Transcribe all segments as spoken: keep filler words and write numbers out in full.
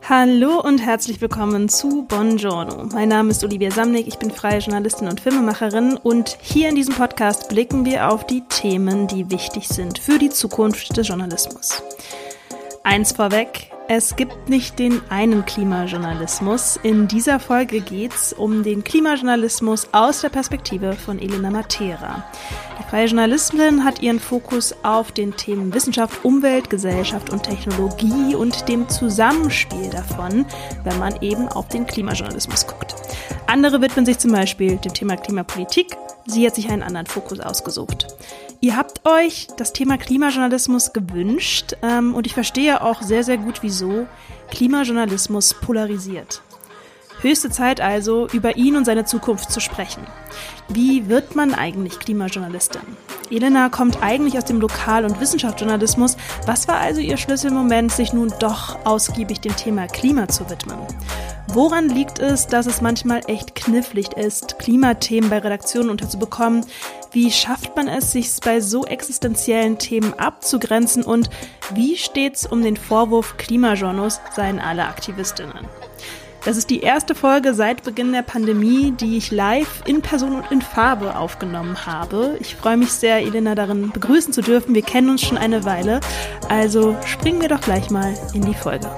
Hallo und herzlich willkommen zu Buongiorno. Mein Name ist Olivia Samnick, ich bin freie Journalistin und Filmemacherin und hier in diesem Podcast blicken wir auf die Themen, die wichtig sind für die Zukunft des Journalismus. Eins vorweg, es gibt nicht den einen Klimajournalismus. In dieser Folge geht's um den Klimajournalismus aus der Perspektive von Elena Matera. Die freie Journalistin hat ihren Fokus auf den Themen Wissenschaft, Umwelt, Gesellschaft und Technologie und dem Zusammenspiel davon, wenn man eben auf den Klimajournalismus guckt. Andere widmen sich zum Beispiel dem Thema Klimapolitik. Sie hat sich einen anderen Fokus ausgesucht. Ihr habt euch das Thema Klimajournalismus gewünscht ähm, und ich verstehe auch sehr, sehr gut, wieso Klimajournalismus polarisiert. Höchste Zeit also, über ihn und seine Zukunft zu sprechen. Wie wird man eigentlich Klimajournalistin? Elena kommt eigentlich aus dem Lokal- und Wissenschaftsjournalismus. Was war also ihr Schlüsselmoment, sich nun doch ausgiebig dem Thema Klima zu widmen? Woran liegt es, dass es manchmal echt knifflig ist, Klimathemen bei Redaktionen unterzubekommen? Wie schafft man es, sich bei so existenziellen Themen abzugrenzen? Und wie steht's um den Vorwurf Klimajournals, seien alle Aktivistinnen? Das ist die erste Folge seit Beginn der Pandemie, die ich live in Person und in Farbe aufgenommen habe. Ich freue mich sehr, Elena darin begrüßen zu dürfen. Wir kennen uns schon eine Weile, also springen wir doch gleich mal in die Folge.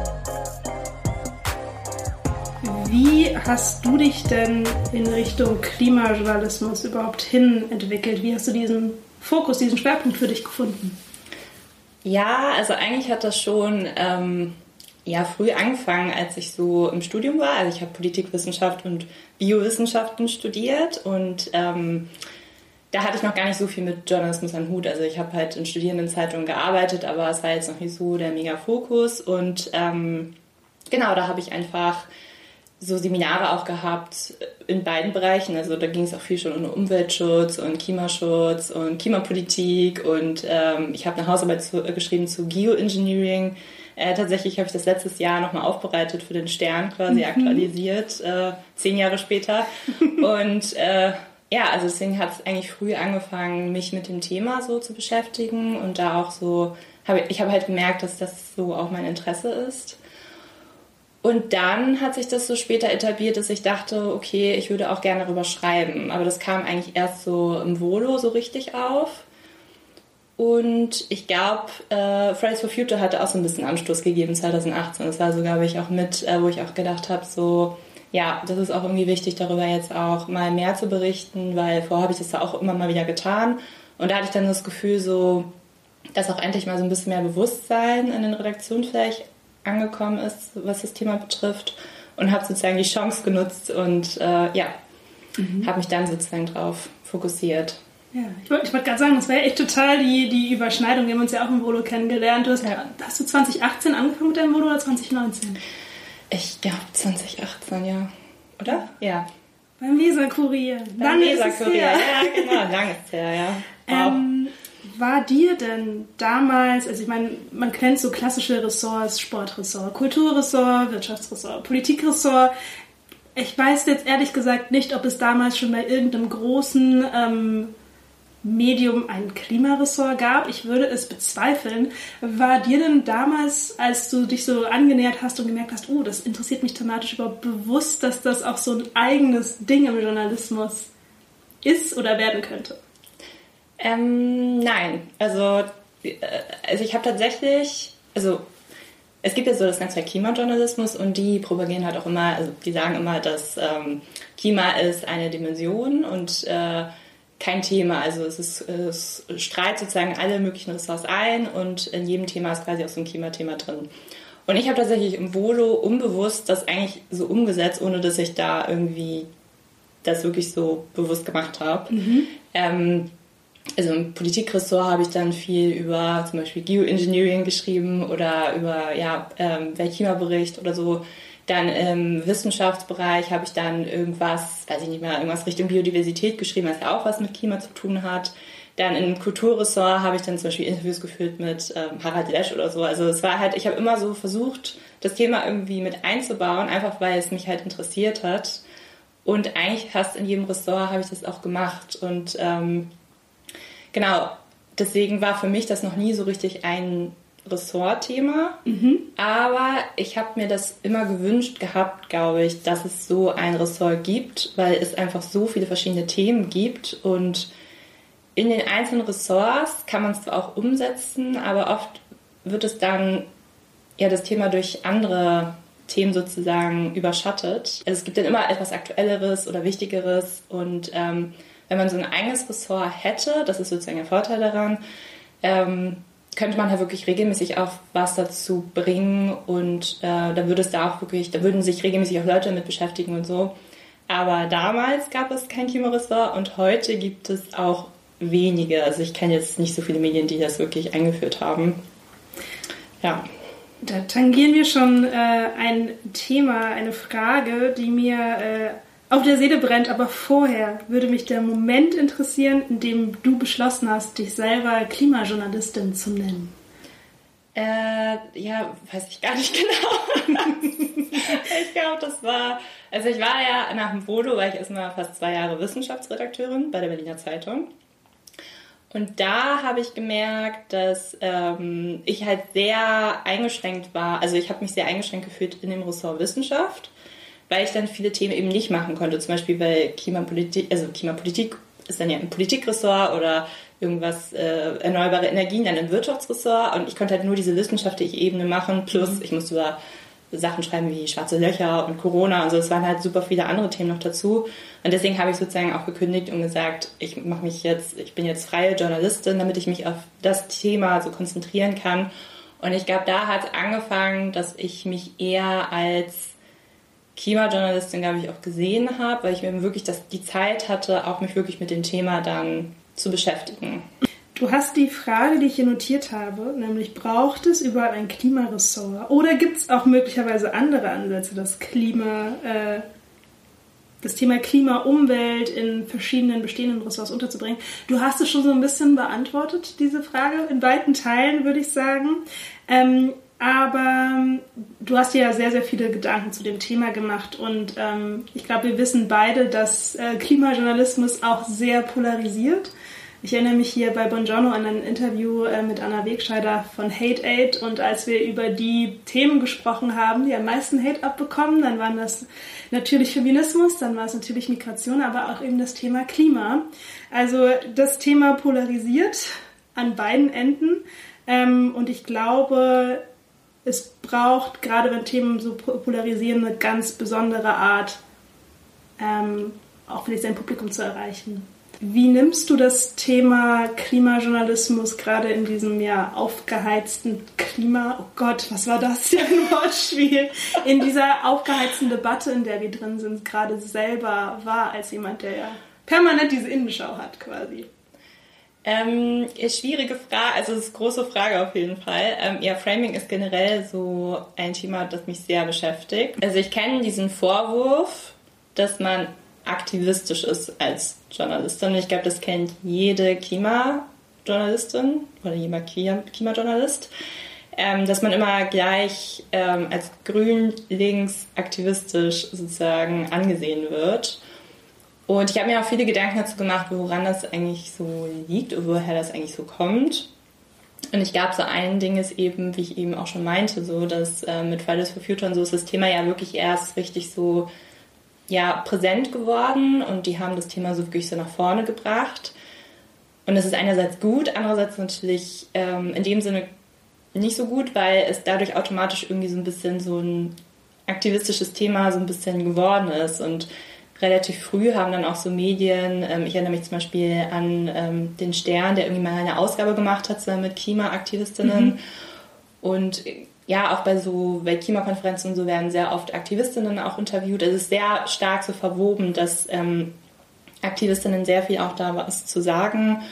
Wie hast du dich denn in Richtung Klimajournalismus überhaupt hin entwickelt? Wie hast du diesen Fokus, diesen Schwerpunkt für dich gefunden? Ja, also eigentlich hat das schon ähm, ja, früh angefangen, als ich so im Studium war. Also ich habe Politikwissenschaft und Biowissenschaften studiert und ähm, da hatte ich noch gar nicht so viel mit Journalismus am Hut. Also ich habe halt in Studierendenzeitungen gearbeitet, aber es war jetzt noch nicht so der Mega-Fokus. Und ähm, genau, da habe ich einfach so Seminare auch gehabt in beiden Bereichen. Also da ging es auch viel schon um Umweltschutz und Klimaschutz und Klimapolitik. Und ähm, ich habe eine Hausarbeit zu, äh, geschrieben zu Geoengineering. Äh, tatsächlich habe ich das letztes Jahr nochmal aufbereitet für den Stern, quasi mhm. aktualisiert, äh, zehn Jahre später. Und äh, ja, also deswegen hat es eigentlich früh angefangen, mich mit dem Thema so zu beschäftigen. Und da auch so, hab ich, ich habe halt gemerkt, dass das so auch mein Interesse ist. Und dann hat sich das so später etabliert, dass ich dachte, okay, ich würde auch gerne darüber schreiben. Aber das kam eigentlich erst so im Volo so richtig auf. Und ich glaube, äh, Fridays for Future hatte auch so ein bisschen Anstoß gegeben zwanzig achtzehn. Das war so, glaube ich, auch mit, äh, wo ich auch gedacht habe, so, ja, das ist auch irgendwie wichtig, darüber jetzt auch mal mehr zu berichten, weil vorher habe ich das da auch immer mal wieder getan. Und da hatte ich dann das Gefühl so, dass auch endlich mal so ein bisschen mehr Bewusstsein in den Redaktionen vielleicht angekommen ist, was das Thema betrifft. Und habe sozusagen die Chance genutzt und äh, ja, mhm. habe mich dann sozusagen drauf fokussiert. Ja, ich wollte ich wollt gerade sagen, das wäre echt total die, die Überschneidung. Wir haben uns ja auch im Volo kennengelernt. Du hast, ja. hast du zwanzig achtzehn angefangen mit deinem Volo oder zwanzig neunzehn? Ich glaube zwanzig achtzehn, ja. Oder? Ja. Beim Weser-Kurier. Beim Weser-Kurier, ja, genau. Lang ist her, ja. Wow. Ähm, war dir denn damals, also ich meine, man kennt so klassische Ressorts, Sportressort, Kulturressort, Wirtschaftsressort, Politikressort. Ich weiß jetzt ehrlich gesagt nicht, ob es damals schon bei irgendeinem großen ähm, Medium ein Klimaressort gab. Ich würde es bezweifeln. War dir denn damals, als du dich so angenähert hast und gemerkt hast, oh, das interessiert mich thematisch, überhaupt bewusst, dass das auch so ein eigenes Ding im Journalismus ist oder werden könnte? Ähm, nein. Also, äh, also ich habe tatsächlich, also es gibt ja so das Netzwerk Klimajournalismus und die propagieren halt auch immer, also die sagen immer, dass ähm, Klima ist eine Dimension und äh, kein Thema. Also es, ist, es strahlt sozusagen alle möglichen Ressorts ein und in jedem Thema ist quasi auch so ein Klimathema drin. Und ich habe tatsächlich im Volo unbewusst das eigentlich so umgesetzt, ohne dass ich da irgendwie das wirklich so bewusst gemacht habe. Mhm. Ähm, also im Politikressort habe ich dann viel über zum Beispiel Geoengineering geschrieben oder über ja, ähm, Weltklimabericht oder so. Dann im Wissenschaftsbereich habe ich dann irgendwas, weiß ich nicht mehr, irgendwas Richtung Biodiversität geschrieben, was ja auch was mit Klima zu tun hat. Dann im Kulturressort habe ich dann zum Beispiel Interviews geführt mit ähm, Harald Lesch oder so. Also es war halt, ich habe immer so versucht, das Thema irgendwie mit einzubauen, einfach weil es mich halt interessiert hat. Und eigentlich fast in jedem Ressort habe ich das auch gemacht. Und ähm, genau, deswegen war für mich das noch nie so richtig ein Ressortthema, Mhm. aber ich habe mir das immer gewünscht gehabt, glaube ich, dass es so ein Ressort gibt, weil es einfach so viele verschiedene Themen gibt und in den einzelnen Ressorts kann man es zwar auch umsetzen, aber oft wird es dann ja das Thema durch andere Themen sozusagen überschattet. Also es gibt dann immer etwas Aktuelleres oder Wichtigeres und ähm, wenn man so ein eigenes Ressort hätte, das ist sozusagen der Vorteil daran, ähm, könnte man halt wirklich regelmäßig auch was dazu bringen und äh, da würde es da auch wirklich, da würden sich regelmäßig auch Leute damit beschäftigen und so. Aber damals gab es kein Klimaressort und heute gibt es auch wenige. Also ich kenne jetzt nicht so viele Medien, die das wirklich eingeführt haben. Ja. Da tangieren wir schon äh, ein Thema, eine Frage, die mir äh, auf der Seele brennt. Aber vorher würde mich der Moment interessieren, in dem du beschlossen hast, dich selber Klimajournalistin zu nennen. Äh, ja, weiß ich gar nicht genau. Ich glaube, das war... Also ich war ja nach dem Volo, war ich erstmal fast zwei Jahre Wissenschaftsredakteurin bei der Berliner Zeitung. Und da habe ich gemerkt, dass ähm, ich halt sehr eingeschränkt war. Also ich habe mich sehr eingeschränkt gefühlt in dem Ressort Wissenschaft, weil ich dann viele Themen eben nicht machen konnte. Zum Beispiel bei Klimapolitik, also Klimapolitik ist dann ja ein Politikressort oder irgendwas, äh, erneuerbare Energien, dann ein Wirtschaftsressort. Und ich konnte halt nur diese wissenschaftliche Ebene machen. Plus mhm. ich musste über Sachen schreiben wie schwarze Löcher und Corona und so. Es waren halt super viele andere Themen noch dazu. Und deswegen habe ich sozusagen auch gekündigt und gesagt, ich mache mich jetzt, ich bin jetzt freie Journalistin, damit ich mich auf das Thema so konzentrieren kann. Und ich glaube, da hat es angefangen, dass ich mich eher als Klimajournalistin, glaube ich, auch gesehen habe, weil ich mir wirklich das, die Zeit hatte, auch mich wirklich mit dem Thema dann zu beschäftigen. Du hast die Frage, die ich hier notiert habe, nämlich braucht es überall ein Klimaressort? Oder gibt es auch möglicherweise andere Ansätze, das Klima, äh, das Thema Klima, Umwelt in verschiedenen bestehenden Ressorts unterzubringen? Du hast es schon so ein bisschen beantwortet, diese Frage, in weiten Teilen, würde ich sagen. Ähm, aber du hast dir ja sehr, sehr viele Gedanken zu dem Thema gemacht und ähm, ich glaube, wir wissen beide, dass äh, Klimajournalismus auch sehr polarisiert. Ich erinnere mich hier bei Buongiorno an ein Interview mit Anna Wegscheider von Hate Aid und als wir über die Themen gesprochen haben, die am meisten Hate abbekommen, dann waren das natürlich Feminismus, dann war es natürlich Migration, aber auch eben das Thema Klima. Also das Thema polarisiert an beiden Enden und ich glaube, es braucht, gerade wenn Themen so polarisieren, eine ganz besondere Art, auch vielleicht sein Publikum zu erreichen. Wie nimmst du das Thema Klimajournalismus gerade in diesem ja aufgeheizten Klima, oh Gott, was war das für ein Wortspiel, in dieser aufgeheizten Debatte, in der wir drin sind, gerade selber wahr, als jemand, der ja permanent diese Innenschau hat quasi? Ähm, ist schwierige Frage, also es ist eine große Frage auf jeden Fall. Ähm, ja, Framing ist generell so ein Thema, das mich sehr beschäftigt. Also ich kenne diesen Vorwurf, dass man aktivistisch ist als Journalistin. Ich glaube, das kennt jede Klimajournalistin oder jeder Klimajournalist, ähm, dass man immer gleich ähm, als grün, links, aktivistisch sozusagen angesehen wird. Und ich habe mir auch viele Gedanken dazu gemacht, woran das eigentlich so liegt und woher das eigentlich so kommt. Und ich glaube, so ein Ding ist eben, wie ich eben auch schon meinte, so, dass äh, mit Fridays for Future und so ist das Thema ja wirklich erst richtig so ja, präsent geworden und die haben das Thema so wirklich so nach vorne gebracht. Und das ist einerseits gut, andererseits natürlich ähm, in dem Sinne nicht so gut, weil es dadurch automatisch irgendwie so ein bisschen so ein aktivistisches Thema so ein bisschen geworden ist. Und relativ früh haben dann auch so Medien, ähm, ich erinnere mich zum Beispiel an ähm, den Stern, der irgendwie mal eine Ausgabe gemacht hat so mit Klimaaktivistinnen. Mhm. Und ja, auch bei so Weltklimakonferenzen und so werden sehr oft Aktivistinnen auch interviewt. Es ist sehr stark so verwoben, dass ähm, Aktivistinnen sehr viel auch da was zu sagen.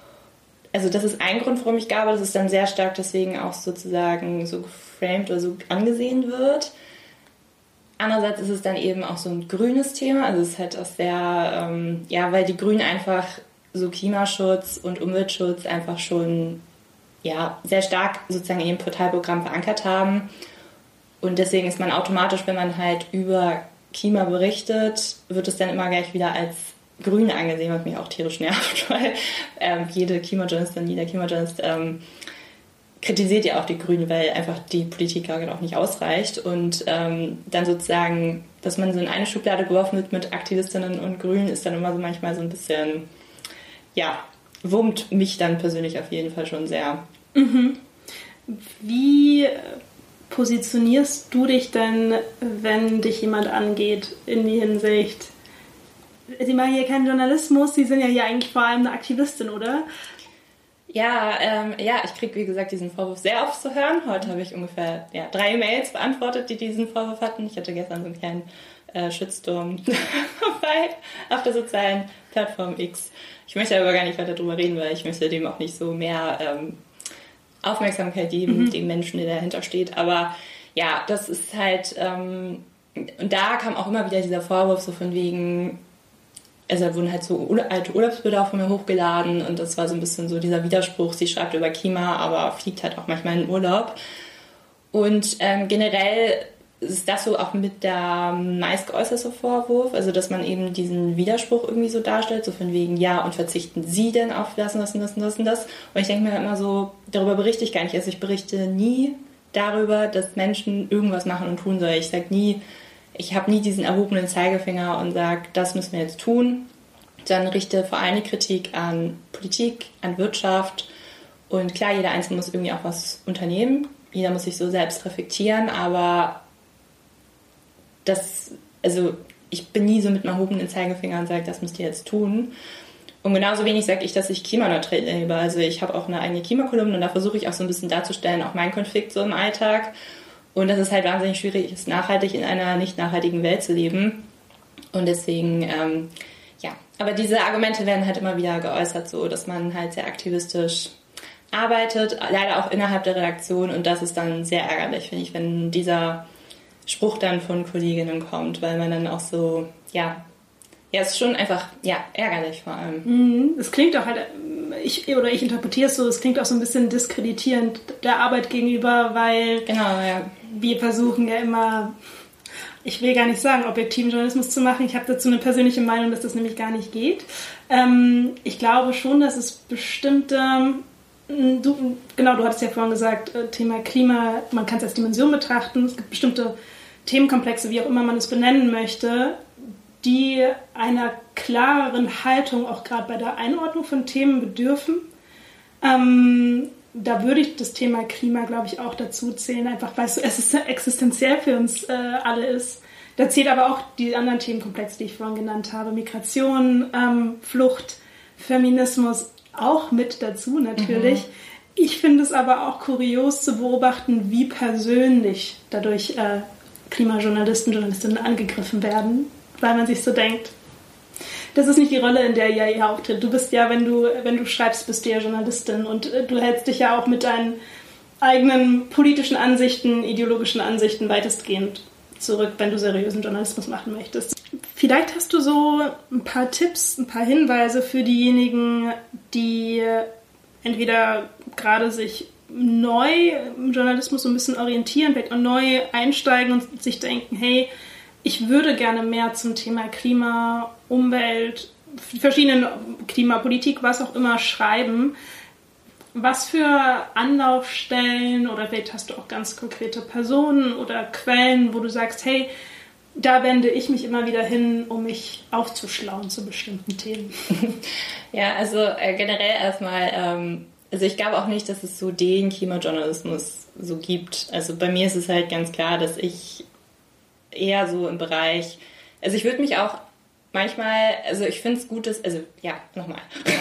Also das ist ein Grund, warum ich glaube, dass es dann sehr stark deswegen auch sozusagen so geframed oder so angesehen wird. Andererseits ist es dann eben auch so ein grünes Thema. Also es ist halt auch sehr, ähm, ja, weil die Grünen einfach so Klimaschutz und Umweltschutz einfach schon ja, sehr stark sozusagen in ihrem Parteiprogramm verankert haben. Und deswegen ist man automatisch, wenn man halt über Klima berichtet, wird es dann immer gleich wieder als Grün angesehen, was mich auch tierisch nervt, weil ähm, jede Klimajournalistin, jeder Klimajournalist ähm, kritisiert ja auch die Grünen, weil einfach die Politik gerade auch nicht ausreicht. Und ähm, dann sozusagen, dass man so in eine Schublade geworfen wird mit Aktivistinnen und Grünen, ist dann immer so manchmal so ein bisschen, ja, wurmt mich dann persönlich auf jeden Fall schon sehr. Mhm. Wie positionierst du dich denn, wenn dich jemand angeht, in die Hinsicht, Sie machen hier keinen Journalismus, Sie sind ja hier eigentlich vor allem eine Aktivistin, oder? Ja, ähm, ja, ich kriege, wie gesagt, diesen Vorwurf sehr oft zu hören. Heute habe ich ungefähr ja, drei Mails beantwortet, die diesen Vorwurf hatten. Ich hatte gestern so einen kleinen äh, Shitstorm bei auf der sozialen Plattform X. Ich möchte aber gar nicht weiter drüber reden, weil ich möchte dem auch nicht so mehr ähm, Aufmerksamkeit geben, mhm. dem Menschen, der dahinter steht. Aber ja, das ist halt, ähm, und da kam auch immer wieder dieser Vorwurf so von wegen, also da wurden halt so alte Urlaubsbilder auch von mir hochgeladen und das war so ein bisschen so dieser Widerspruch, sie schreibt über Klima, aber fliegt halt auch manchmal in den Urlaub. Und ähm, generell ist das so auch mit der meist geäußerte Vorwurf, also dass man eben diesen Widerspruch irgendwie so darstellt, so von wegen, ja, und verzichten Sie denn auf das und das und das und das und das? Und ich denke mir halt immer so, darüber berichte ich gar nicht. Also ich berichte nie darüber, dass Menschen irgendwas machen und tun sollen. Ich sage nie, ich habe nie diesen erhobenen Zeigefinger und sage, das müssen wir jetzt tun. Dann richte vor allem die Kritik an Politik, an Wirtschaft. Und klar, jeder Einzelne muss irgendwie auch was unternehmen. Jeder muss sich so selbst reflektieren. Aber das, also ich bin nie so mit einem erhobenen Zeigefinger und sage, das müsst ihr jetzt tun. Und genauso wenig sage ich, dass ich klimaneutral lebe. Also ich habe auch eine eigene Klimakolumne und da versuche ich auch so ein bisschen darzustellen, auch meinen Konflikt so im Alltag. Und dass es halt wahnsinnig schwierig ist, nachhaltig in einer nicht nachhaltigen Welt zu leben. Und deswegen, ähm, ja. Aber diese Argumente werden halt immer wieder geäußert, so, dass man halt sehr aktivistisch arbeitet, leider auch innerhalb der Redaktion. Und das ist dann sehr ärgerlich, finde ich, wenn dieser Spruch dann von Kolleginnen kommt, weil man dann auch so, ja, ja, es ist schon einfach, ja, ärgerlich vor allem. Es klingt auch halt, ich, oder ich interpretiere es so, es klingt auch so ein bisschen diskreditierend der Arbeit gegenüber, weil genau, ja. wir versuchen ja immer, ich will gar nicht sagen, objektiven Journalismus zu machen. Ich habe dazu eine persönliche Meinung, dass das nämlich gar nicht geht. Ähm, ich glaube schon, dass es bestimmte, du, genau, du hattest ja vorhin gesagt, Thema Klima, man kann es als Dimension betrachten, es gibt bestimmte Themenkomplexe, wie auch immer man es benennen möchte, die einer klareren Haltung auch gerade bei der Einordnung von Themen bedürfen. Ähm, da würde ich das Thema Klima, glaube ich, auch dazu zählen, einfach weil es existenziell für uns äh, alle ist. Da zählt aber auch die anderen Themenkomplexe, die ich vorhin genannt habe. Migration, ähm, Flucht, Feminismus auch mit dazu natürlich. Mhm. Ich finde es aber auch kurios zu beobachten, wie persönlich dadurch äh, Klimajournalisten, Journalistinnen angegriffen werden, weil man sich so denkt, das ist nicht die Rolle, in der ihr ja auftritt. Du bist ja, wenn du, wenn du schreibst, bist du ja Journalistin und du hältst dich ja auch mit deinen eigenen politischen Ansichten, ideologischen Ansichten weitestgehend zurück, wenn du seriösen Journalismus machen möchtest. Vielleicht hast du so ein paar Tipps, ein paar Hinweise für diejenigen, die entweder gerade sich neu im Journalismus so ein bisschen orientieren, vielleicht auch neu einsteigen und sich denken, hey, ich würde gerne mehr zum Thema Klima, Umwelt, verschiedene Klimapolitik, was auch immer schreiben. Was für Anlaufstellen oder vielleicht hast du auch ganz konkrete Personen oder Quellen, wo du sagst, hey, da wende ich mich immer wieder hin, um mich aufzuschlauen zu bestimmten Themen. Ja, also äh, generell erstmal, ähm, also ich glaube auch nicht, dass es so den Klimajournalismus so gibt. Also bei mir ist es halt ganz klar, dass ich eher so im Bereich, also ich würde mich auch manchmal, also ich finde es gut, dass, also ja, nochmal.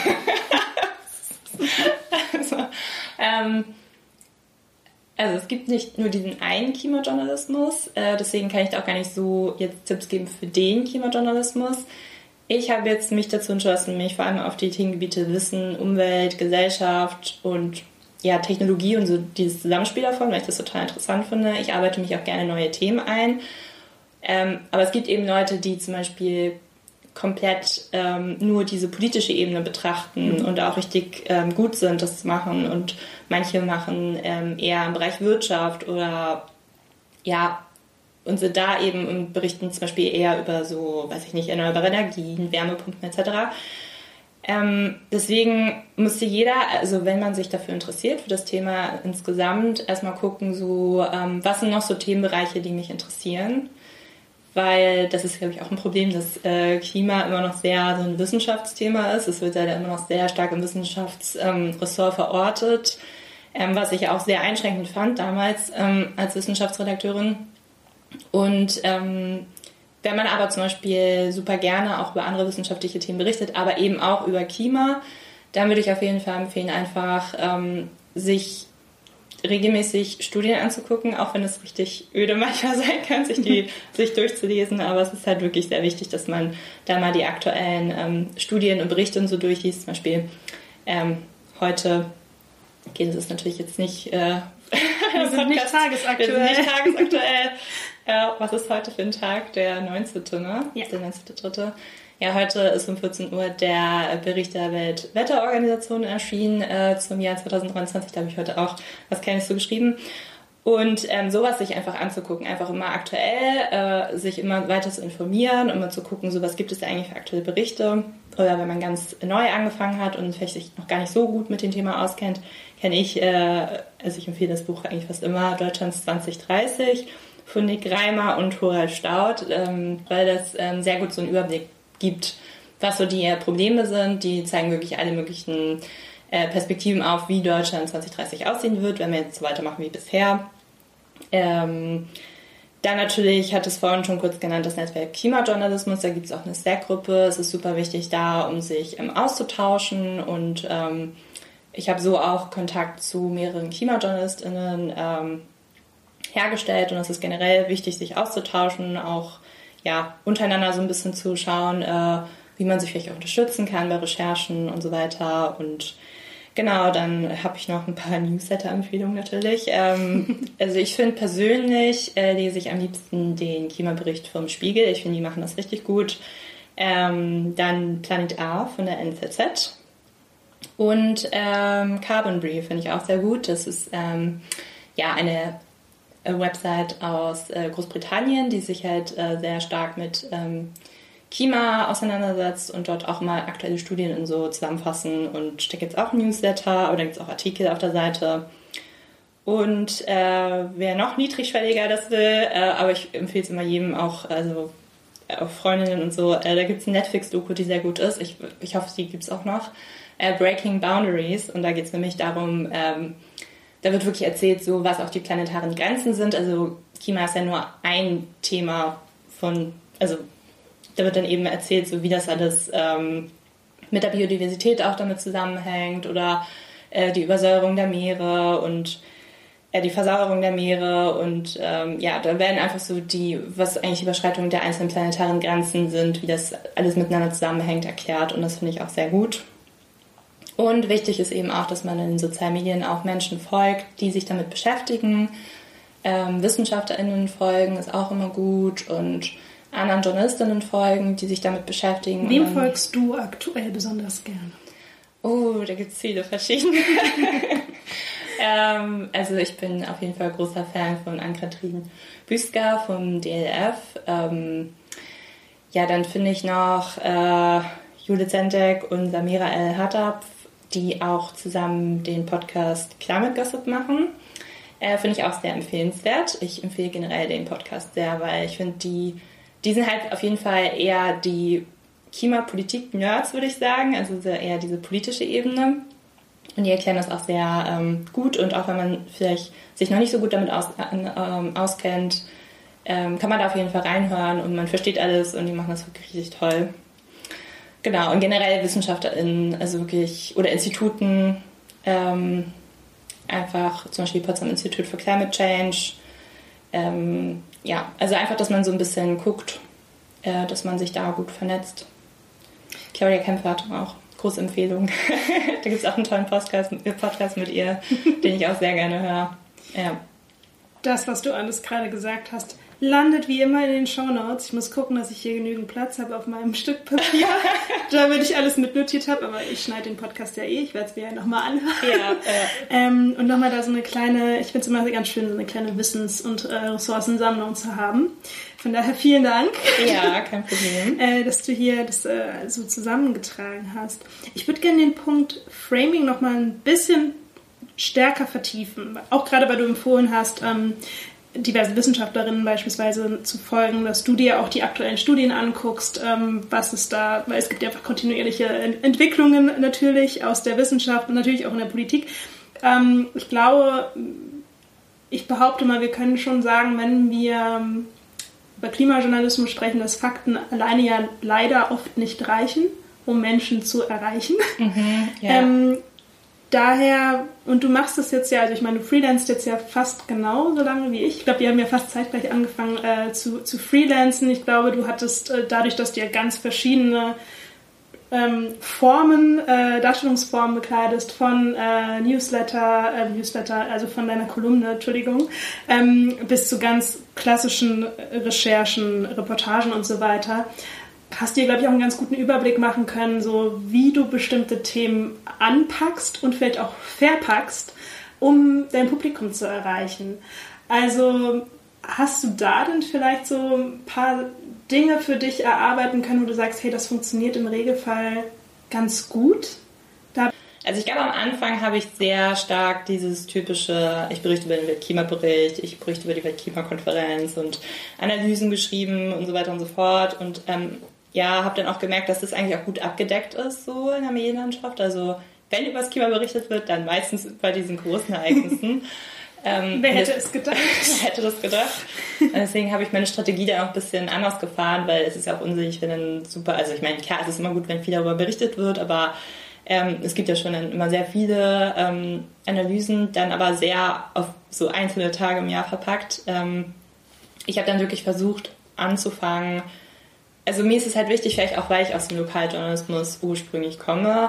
also, ähm, also es gibt nicht nur diesen einen Klimajournalismus, äh, deswegen kann ich da auch gar nicht so jetzt Tipps geben für den Klimajournalismus. Ich habe jetzt mich dazu entschlossen, mich vor allem auf die Themengebiete Wissen, Umwelt, Gesellschaft und ja, Technologie und so dieses Zusammenspiel davon, weil ich das total interessant finde. Ich arbeite mich auch gerne in neue Themen ein. Ähm, aber es gibt eben Leute, die zum Beispiel komplett ähm, nur diese politische Ebene betrachten mhm. und auch richtig ähm, gut sind, das zu machen. Und manche machen ähm, eher im Bereich Wirtschaft oder ja, und sind da eben und berichten zum Beispiel eher über so, weiß ich nicht, erneuerbare Energien, Wärmepumpen et cetera. Ähm, deswegen müsste jeder, also wenn man sich dafür interessiert, für das Thema insgesamt, erstmal gucken, so, ähm, was sind noch so Themenbereiche, die mich interessieren. Weil das ist, glaube ich, auch ein Problem, dass äh, Klima immer noch sehr so ein Wissenschaftsthema ist. Es wird ja immer noch sehr stark im Wissenschaftsressort ähm, verortet, ähm, was ich auch sehr einschränkend fand damals ähm, als Wissenschaftsredakteurin. Und ähm, wenn man aber zum Beispiel super gerne auch über andere wissenschaftliche Themen berichtet, aber eben auch über Klima, dann würde ich auf jeden Fall empfehlen, einfach ähm, sich regelmäßig Studien anzugucken, auch wenn es richtig öde manchmal sein kann, sich die sich durchzulesen. Aber es ist halt wirklich sehr wichtig, dass man da mal die aktuellen ähm, Studien und Berichte und so durchliest. Zum Beispiel ähm, heute, okay, das ist natürlich jetzt nicht, äh, wir sind nicht tagesaktuell. Wir sind nicht tagesaktuell. Ja, was ist heute für ein Tag? Der neunzehnte ne? Ja. Der neunzehnte dritte Ja, heute ist um vierzehn Uhr der Bericht der Weltwetterorganisation erschienen äh, zum Jahr zwanzig dreiundzwanzig. Da habe ich heute auch was Kleines zu geschrieben. Und ähm, sowas sich einfach anzugucken, einfach immer aktuell, äh, sich immer weiter zu informieren, immer zu gucken, so was gibt es da eigentlich für aktuelle Berichte. Oder wenn man ganz neu angefangen hat und vielleicht sich noch gar nicht so gut mit dem Thema auskennt, kenne ich, äh, also ich empfehle das Buch eigentlich fast immer, Deutschlands zwanzig dreißig von Nick Reimer und Horald Staudt, ähm, weil das ähm, sehr gut so einen Überblick gibt, was so die Probleme sind. Die zeigen wirklich alle möglichen äh, Perspektiven auf, wie Deutschland zwanzig dreißig aussehen wird, wenn wir jetzt so weitermachen wie bisher. Ähm, dann natürlich, hat es vorhin schon kurz genannt, das Netzwerk Klimajournalismus, da gibt es auch eine Slack-Gruppe. Es ist super wichtig da, um sich ähm, auszutauschen und ähm, ich habe so auch Kontakt zu mehreren KlimajournalistInnen ähm, hergestellt und es ist generell wichtig, sich auszutauschen, auch ja, untereinander so ein bisschen zu schauen, äh, wie man sich vielleicht auch unterstützen kann bei Recherchen und so weiter. Und genau, dann habe ich noch ein paar Newsletter-Empfehlungen natürlich. Ähm, also ich finde persönlich, äh, lese ich am liebsten den Klimabericht vom Spiegel. Ich finde, die machen das richtig gut. Ähm, dann Planet A von der N Z Z. Und ähm, Carbon Brief finde ich auch sehr gut. Das ist ähm, ja eine Website aus äh, Großbritannien, die sich halt äh, sehr stark mit ähm, Klima auseinandersetzt und dort auch mal aktuelle Studien und so zusammenfassen. Und da gibt es auch Newsletter oder gibt es auch Artikel auf der Seite. Und äh, wer noch niedrigschwelliger das will, äh, aber ich empfehle es immer jedem auch, also auch Freundinnen und so, äh, da gibt es eine Netflix-Doku, die sehr gut ist. Ich, ich hoffe, die gibt es auch noch. Äh, Breaking Boundaries. Und da geht es nämlich darum, ähm, da wird wirklich erzählt, so was auch die planetaren Grenzen sind. Also Klima ist ja nur ein Thema von, also da wird dann eben erzählt, so wie das alles ähm, mit der Biodiversität auch damit zusammenhängt oder äh, die Übersäuerung der Meere und äh, die Versauerung der Meere und ähm, ja, da werden einfach so die, was eigentlich die Überschreitungen der einzelnen planetaren Grenzen sind, wie das alles miteinander zusammenhängt, erklärt und das finde ich auch sehr gut. Und wichtig ist eben auch, dass man in den sozialen Medien auch Menschen folgt, die sich damit beschäftigen. Ähm, WissenschaftlerInnen folgen ist auch immer gut und anderen JournalistInnen folgen, die sich damit beschäftigen. Wem folgst du aktuell besonders gerne? Oh, da gibt es viele verschiedene. ähm, also ich bin auf jeden Fall großer Fan von Ann-Kathrin Büsker vom D L F. Ähm, ja, dann finde ich noch äh, Judith Sentek und Samira El-Hattab, die auch zusammen den Podcast Climate Gossip machen. Äh, finde ich auch sehr empfehlenswert. Ich empfehle generell den Podcast sehr, weil ich finde, die, die sind halt auf jeden Fall eher die Klimapolitik-Nerds, würde ich sagen, also eher diese politische Ebene. Und die erklären das auch sehr ähm, gut und auch wenn man vielleicht sich noch nicht so gut damit aus, ähm, auskennt, ähm, kann man da auf jeden Fall reinhören und man versteht alles und die machen das wirklich richtig toll. Genau, und generell WissenschaftlerInnen, also wirklich, oder Instituten, ähm, einfach zum Beispiel Potsdam Institute for Climate Change. Ähm, ja, also einfach, dass man so ein bisschen guckt, äh, dass man sich da gut vernetzt. Claudia Kämpfer hat auch große Empfehlung. Da gibt es auch einen tollen Podcast, Podcast mit ihr, den ich auch sehr gerne höre. Ja. Das, was du alles gerade gesagt hast, landet wie immer in den Shownotes. Ich muss gucken, dass ich hier genügend Platz habe auf meinem Stück Papier, damit ich alles mitnotiert habe. Aber ich schneide den Podcast ja eh. Ich werde es mir ja nochmal anhören. Ja, ja. Ähm, und nochmal da so eine kleine, ich finde es immer ganz schön, so eine kleine Wissens- und äh, Ressourcensammlung zu haben. Von daher vielen Dank. Ja, kein Problem. äh, dass du hier das äh, so zusammengetragen hast. Ich würde gerne den Punkt Framing nochmal ein bisschen stärker vertiefen. Auch gerade, weil du empfohlen hast, ähm, diverse Wissenschaftlerinnen beispielsweise zu folgen, dass du dir auch die aktuellen Studien anguckst, ähm, was ist da, weil es gibt ja einfach kontinuierliche Entwicklungen natürlich aus der Wissenschaft und natürlich auch in der Politik. Ähm, ich glaube, ich behaupte mal, wir können schon sagen, wenn wir über Klimajournalismus sprechen, dass Fakten alleine ja leider oft nicht reichen, um Menschen zu erreichen. Mhm, ja. ähm, Daher, und du machst das jetzt ja, also ich meine, du freelancest jetzt ja fast genauso lange wie ich. Ich glaube, wir haben ja fast zeitgleich angefangen äh, zu, zu freelancen. Ich glaube, du hattest äh, dadurch, dass du ja ganz verschiedene ähm, Formen, äh, Darstellungsformen bekleidest, von äh, Newsletter, äh, Newsletter, also von deiner Kolumne, Entschuldigung, ähm, bis zu ganz klassischen Recherchen, Reportagen und so weiter. Hast dir, glaube ich, auch einen ganz guten Überblick machen können, so wie du bestimmte Themen anpackst und vielleicht auch verpackst, um dein Publikum zu erreichen. Also hast du da denn vielleicht so ein paar Dinge für dich erarbeiten können, wo du sagst, hey, das funktioniert im Regelfall ganz gut? Da Also ich glaube, am Anfang habe ich sehr stark dieses typische, ich berichte über den Weltklimabericht, ich berichte über die Weltklimakonferenz und Analysen geschrieben und so weiter und so fort. Und ähm, ja, habe dann auch gemerkt, dass das eigentlich auch gut abgedeckt ist, so in der Medienlandschaft. Also wenn über das Klima berichtet wird, dann meistens bei diesen großen Ereignissen. ähm, Wer hätte es gedacht? Wer hätte das gedacht? Und deswegen habe ich meine Strategie dann auch ein bisschen anders gefahren, weil es ist ja auch unsinnig, wenn dann super, also ich meine, klar, es ist immer gut, wenn viel darüber berichtet wird, aber ähm, es gibt ja schon dann immer sehr viele ähm, Analysen, dann aber sehr auf so einzelne Tage im Jahr verpackt. Ähm, ich habe dann wirklich versucht anzufangen, also mir ist es halt wichtig, vielleicht auch, weil ich aus dem Lokaljournalismus ursprünglich komme,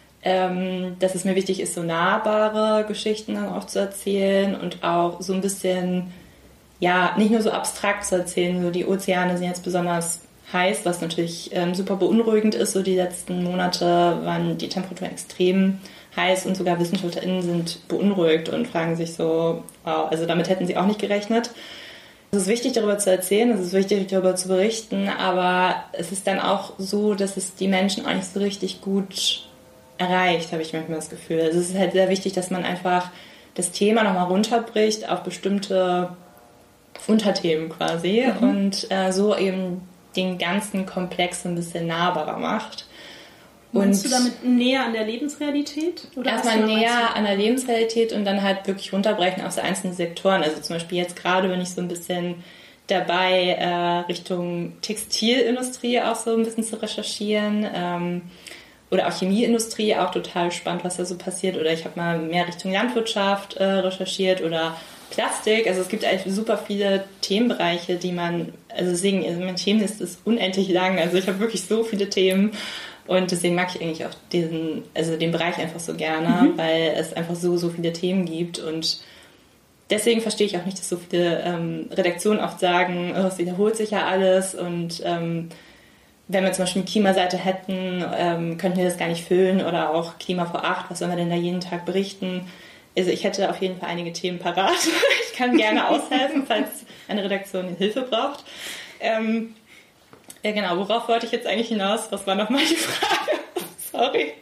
ähm, dass es mir wichtig ist, so nahbare Geschichten dann auch zu erzählen und auch so ein bisschen, ja, nicht nur so abstrakt zu erzählen, so die Ozeane sind jetzt besonders heiß, was natürlich ähm, super beunruhigend ist, so die letzten Monate waren die Temperaturen extrem heiß und sogar WissenschaftlerInnen sind beunruhigt und fragen sich so, wow, also damit hätten sie auch nicht gerechnet. Es ist wichtig, darüber zu erzählen, es ist wichtig, darüber zu berichten, aber es ist dann auch so, dass es die Menschen auch nicht so richtig gut erreicht, habe ich manchmal das Gefühl. Also es ist halt sehr wichtig, dass man einfach das Thema nochmal runterbricht auf bestimmte Unterthemen quasi mhm. und äh, so eben den ganzen Komplex ein bisschen nahbarer macht. Meinst du damit näher an der Lebensrealität? Oder erstmal näher an der Lebensrealität und dann halt wirklich runterbrechen auf so einzelne Sektoren. Also zum Beispiel jetzt gerade bin ich so ein bisschen dabei, äh, Richtung Textilindustrie auch so ein bisschen zu recherchieren. Ähm, oder auch Chemieindustrie, auch total spannend, was da so passiert. Oder ich habe mal mehr Richtung Landwirtschaft äh, recherchiert oder Plastik. Also es gibt eigentlich super viele Themenbereiche, die man, also deswegen, also mein Themenliste ist unendlich lang. Also ich habe wirklich so viele Themen. Und deswegen mag ich eigentlich auch diesen, also den Bereich einfach so gerne, mhm. weil es einfach so, so viele Themen gibt. Und deswegen verstehe ich auch nicht, dass so viele ähm, Redaktionen oft sagen, oh, es wiederholt sich ja alles. Und ähm, wenn wir zum Beispiel eine Klimaseite hätten, ähm, könnten wir das gar nicht füllen. Oder auch Klima vor acht, was sollen wir denn da jeden Tag berichten? Also ich hätte auf jeden Fall einige Themen parat. Ich kann gerne aushelfen, falls eine Redaktion Hilfe braucht. Ähm, Ja, genau. Worauf wollte ich jetzt eigentlich hinaus? Was war nochmal die Frage? Sorry.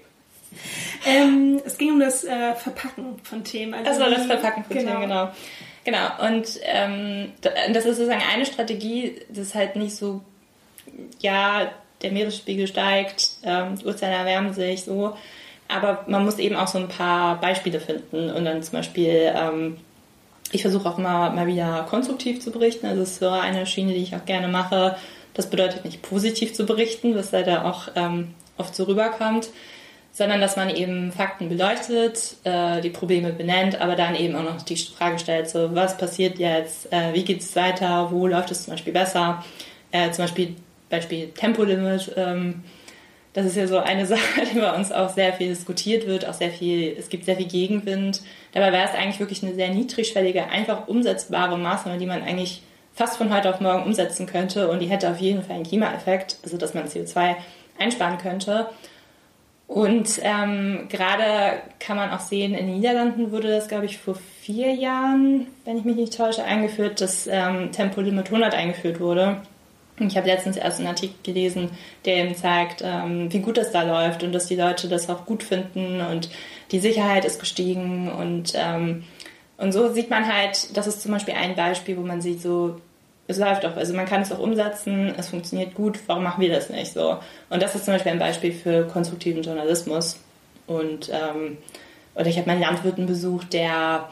Ähm, es ging um das äh, Verpacken von Themen. Also das war das Verpacken von genau. Themen, genau. Genau. Und ähm, das ist sozusagen eine Strategie, das ist halt nicht so, ja, der Meeresspiegel steigt, ähm, die Ozeane erwärmen sich, so. Aber man muss eben auch so ein paar Beispiele finden und dann zum Beispiel, ähm, ich versuche auch mal, mal wieder konstruktiv zu berichten. Also es ist so eine Schiene, die ich auch gerne mache. Das bedeutet nicht positiv zu berichten, was leider auch ähm, oft so rüberkommt, sondern dass man eben Fakten beleuchtet, äh, die Probleme benennt, aber dann eben auch noch die Frage stellt, so was passiert jetzt, äh, wie geht es weiter, wo läuft es zum Beispiel besser, äh, zum Beispiel Beispiel Tempolimit, ähm, das ist ja so eine Sache, die bei uns auch sehr viel diskutiert wird, auch sehr viel, es gibt sehr viel Gegenwind. Dabei wäre es eigentlich wirklich eine sehr niedrigschwellige, einfach umsetzbare Maßnahme, die man eigentlich fast von heute auf morgen umsetzen könnte und die hätte auf jeden Fall einen Klimaeffekt, also dass man C O zwei einsparen könnte. Und ähm, gerade kann man auch sehen, in den Niederlanden wurde das, glaube ich, vor vier Jahren, wenn ich mich nicht täusche, eingeführt, dass ähm, Tempolimit hundert eingeführt wurde. Und ich habe letztens erst einen Artikel gelesen, der eben zeigt, ähm, wie gut das da läuft und dass die Leute das auch gut finden und die Sicherheit ist gestiegen. Und, ähm, und so sieht man halt, das ist zum Beispiel ein Beispiel, wo man sieht, so, es läuft auch, also man kann es auch umsetzen, es funktioniert gut, warum machen wir das nicht so? Und das ist zum Beispiel ein Beispiel für konstruktiven Journalismus. Und ähm, oder ich habe mal einen Landwirten besucht, der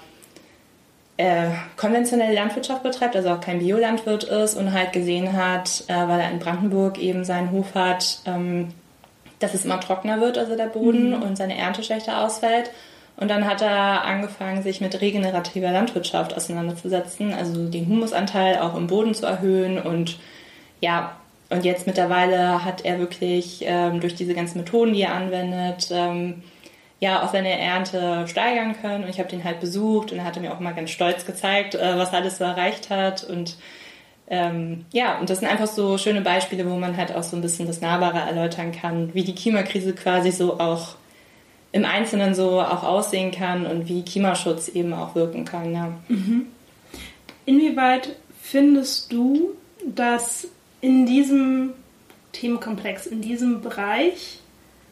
äh, konventionelle Landwirtschaft betreibt, also auch kein Biolandwirt ist und halt gesehen hat, äh, weil er in Brandenburg eben seinen Hof hat, ähm, dass es immer trockener wird, also der Boden, mhm. und seine Ernte schlechter ausfällt. Und dann hat er angefangen, sich mit regenerativer Landwirtschaft auseinanderzusetzen, also den Humusanteil auch im Boden zu erhöhen. Und ja, und jetzt mittlerweile hat er wirklich ähm, durch diese ganzen Methoden, die er anwendet, ähm, ja auch seine Ernte steigern können. Und ich habe den halt besucht und er hatte mir auch mal ganz stolz gezeigt, äh, was er alles so erreicht hat. Und ähm, ja, und das sind einfach so schöne Beispiele, wo man halt auch so ein bisschen das Nahbare erläutern kann, wie die Klimakrise quasi so auch im Einzelnen so auch aussehen kann und wie Klimaschutz eben auch wirken kann. Ja. Mhm. Inwieweit findest du, dass in diesem Themenkomplex, in diesem Bereich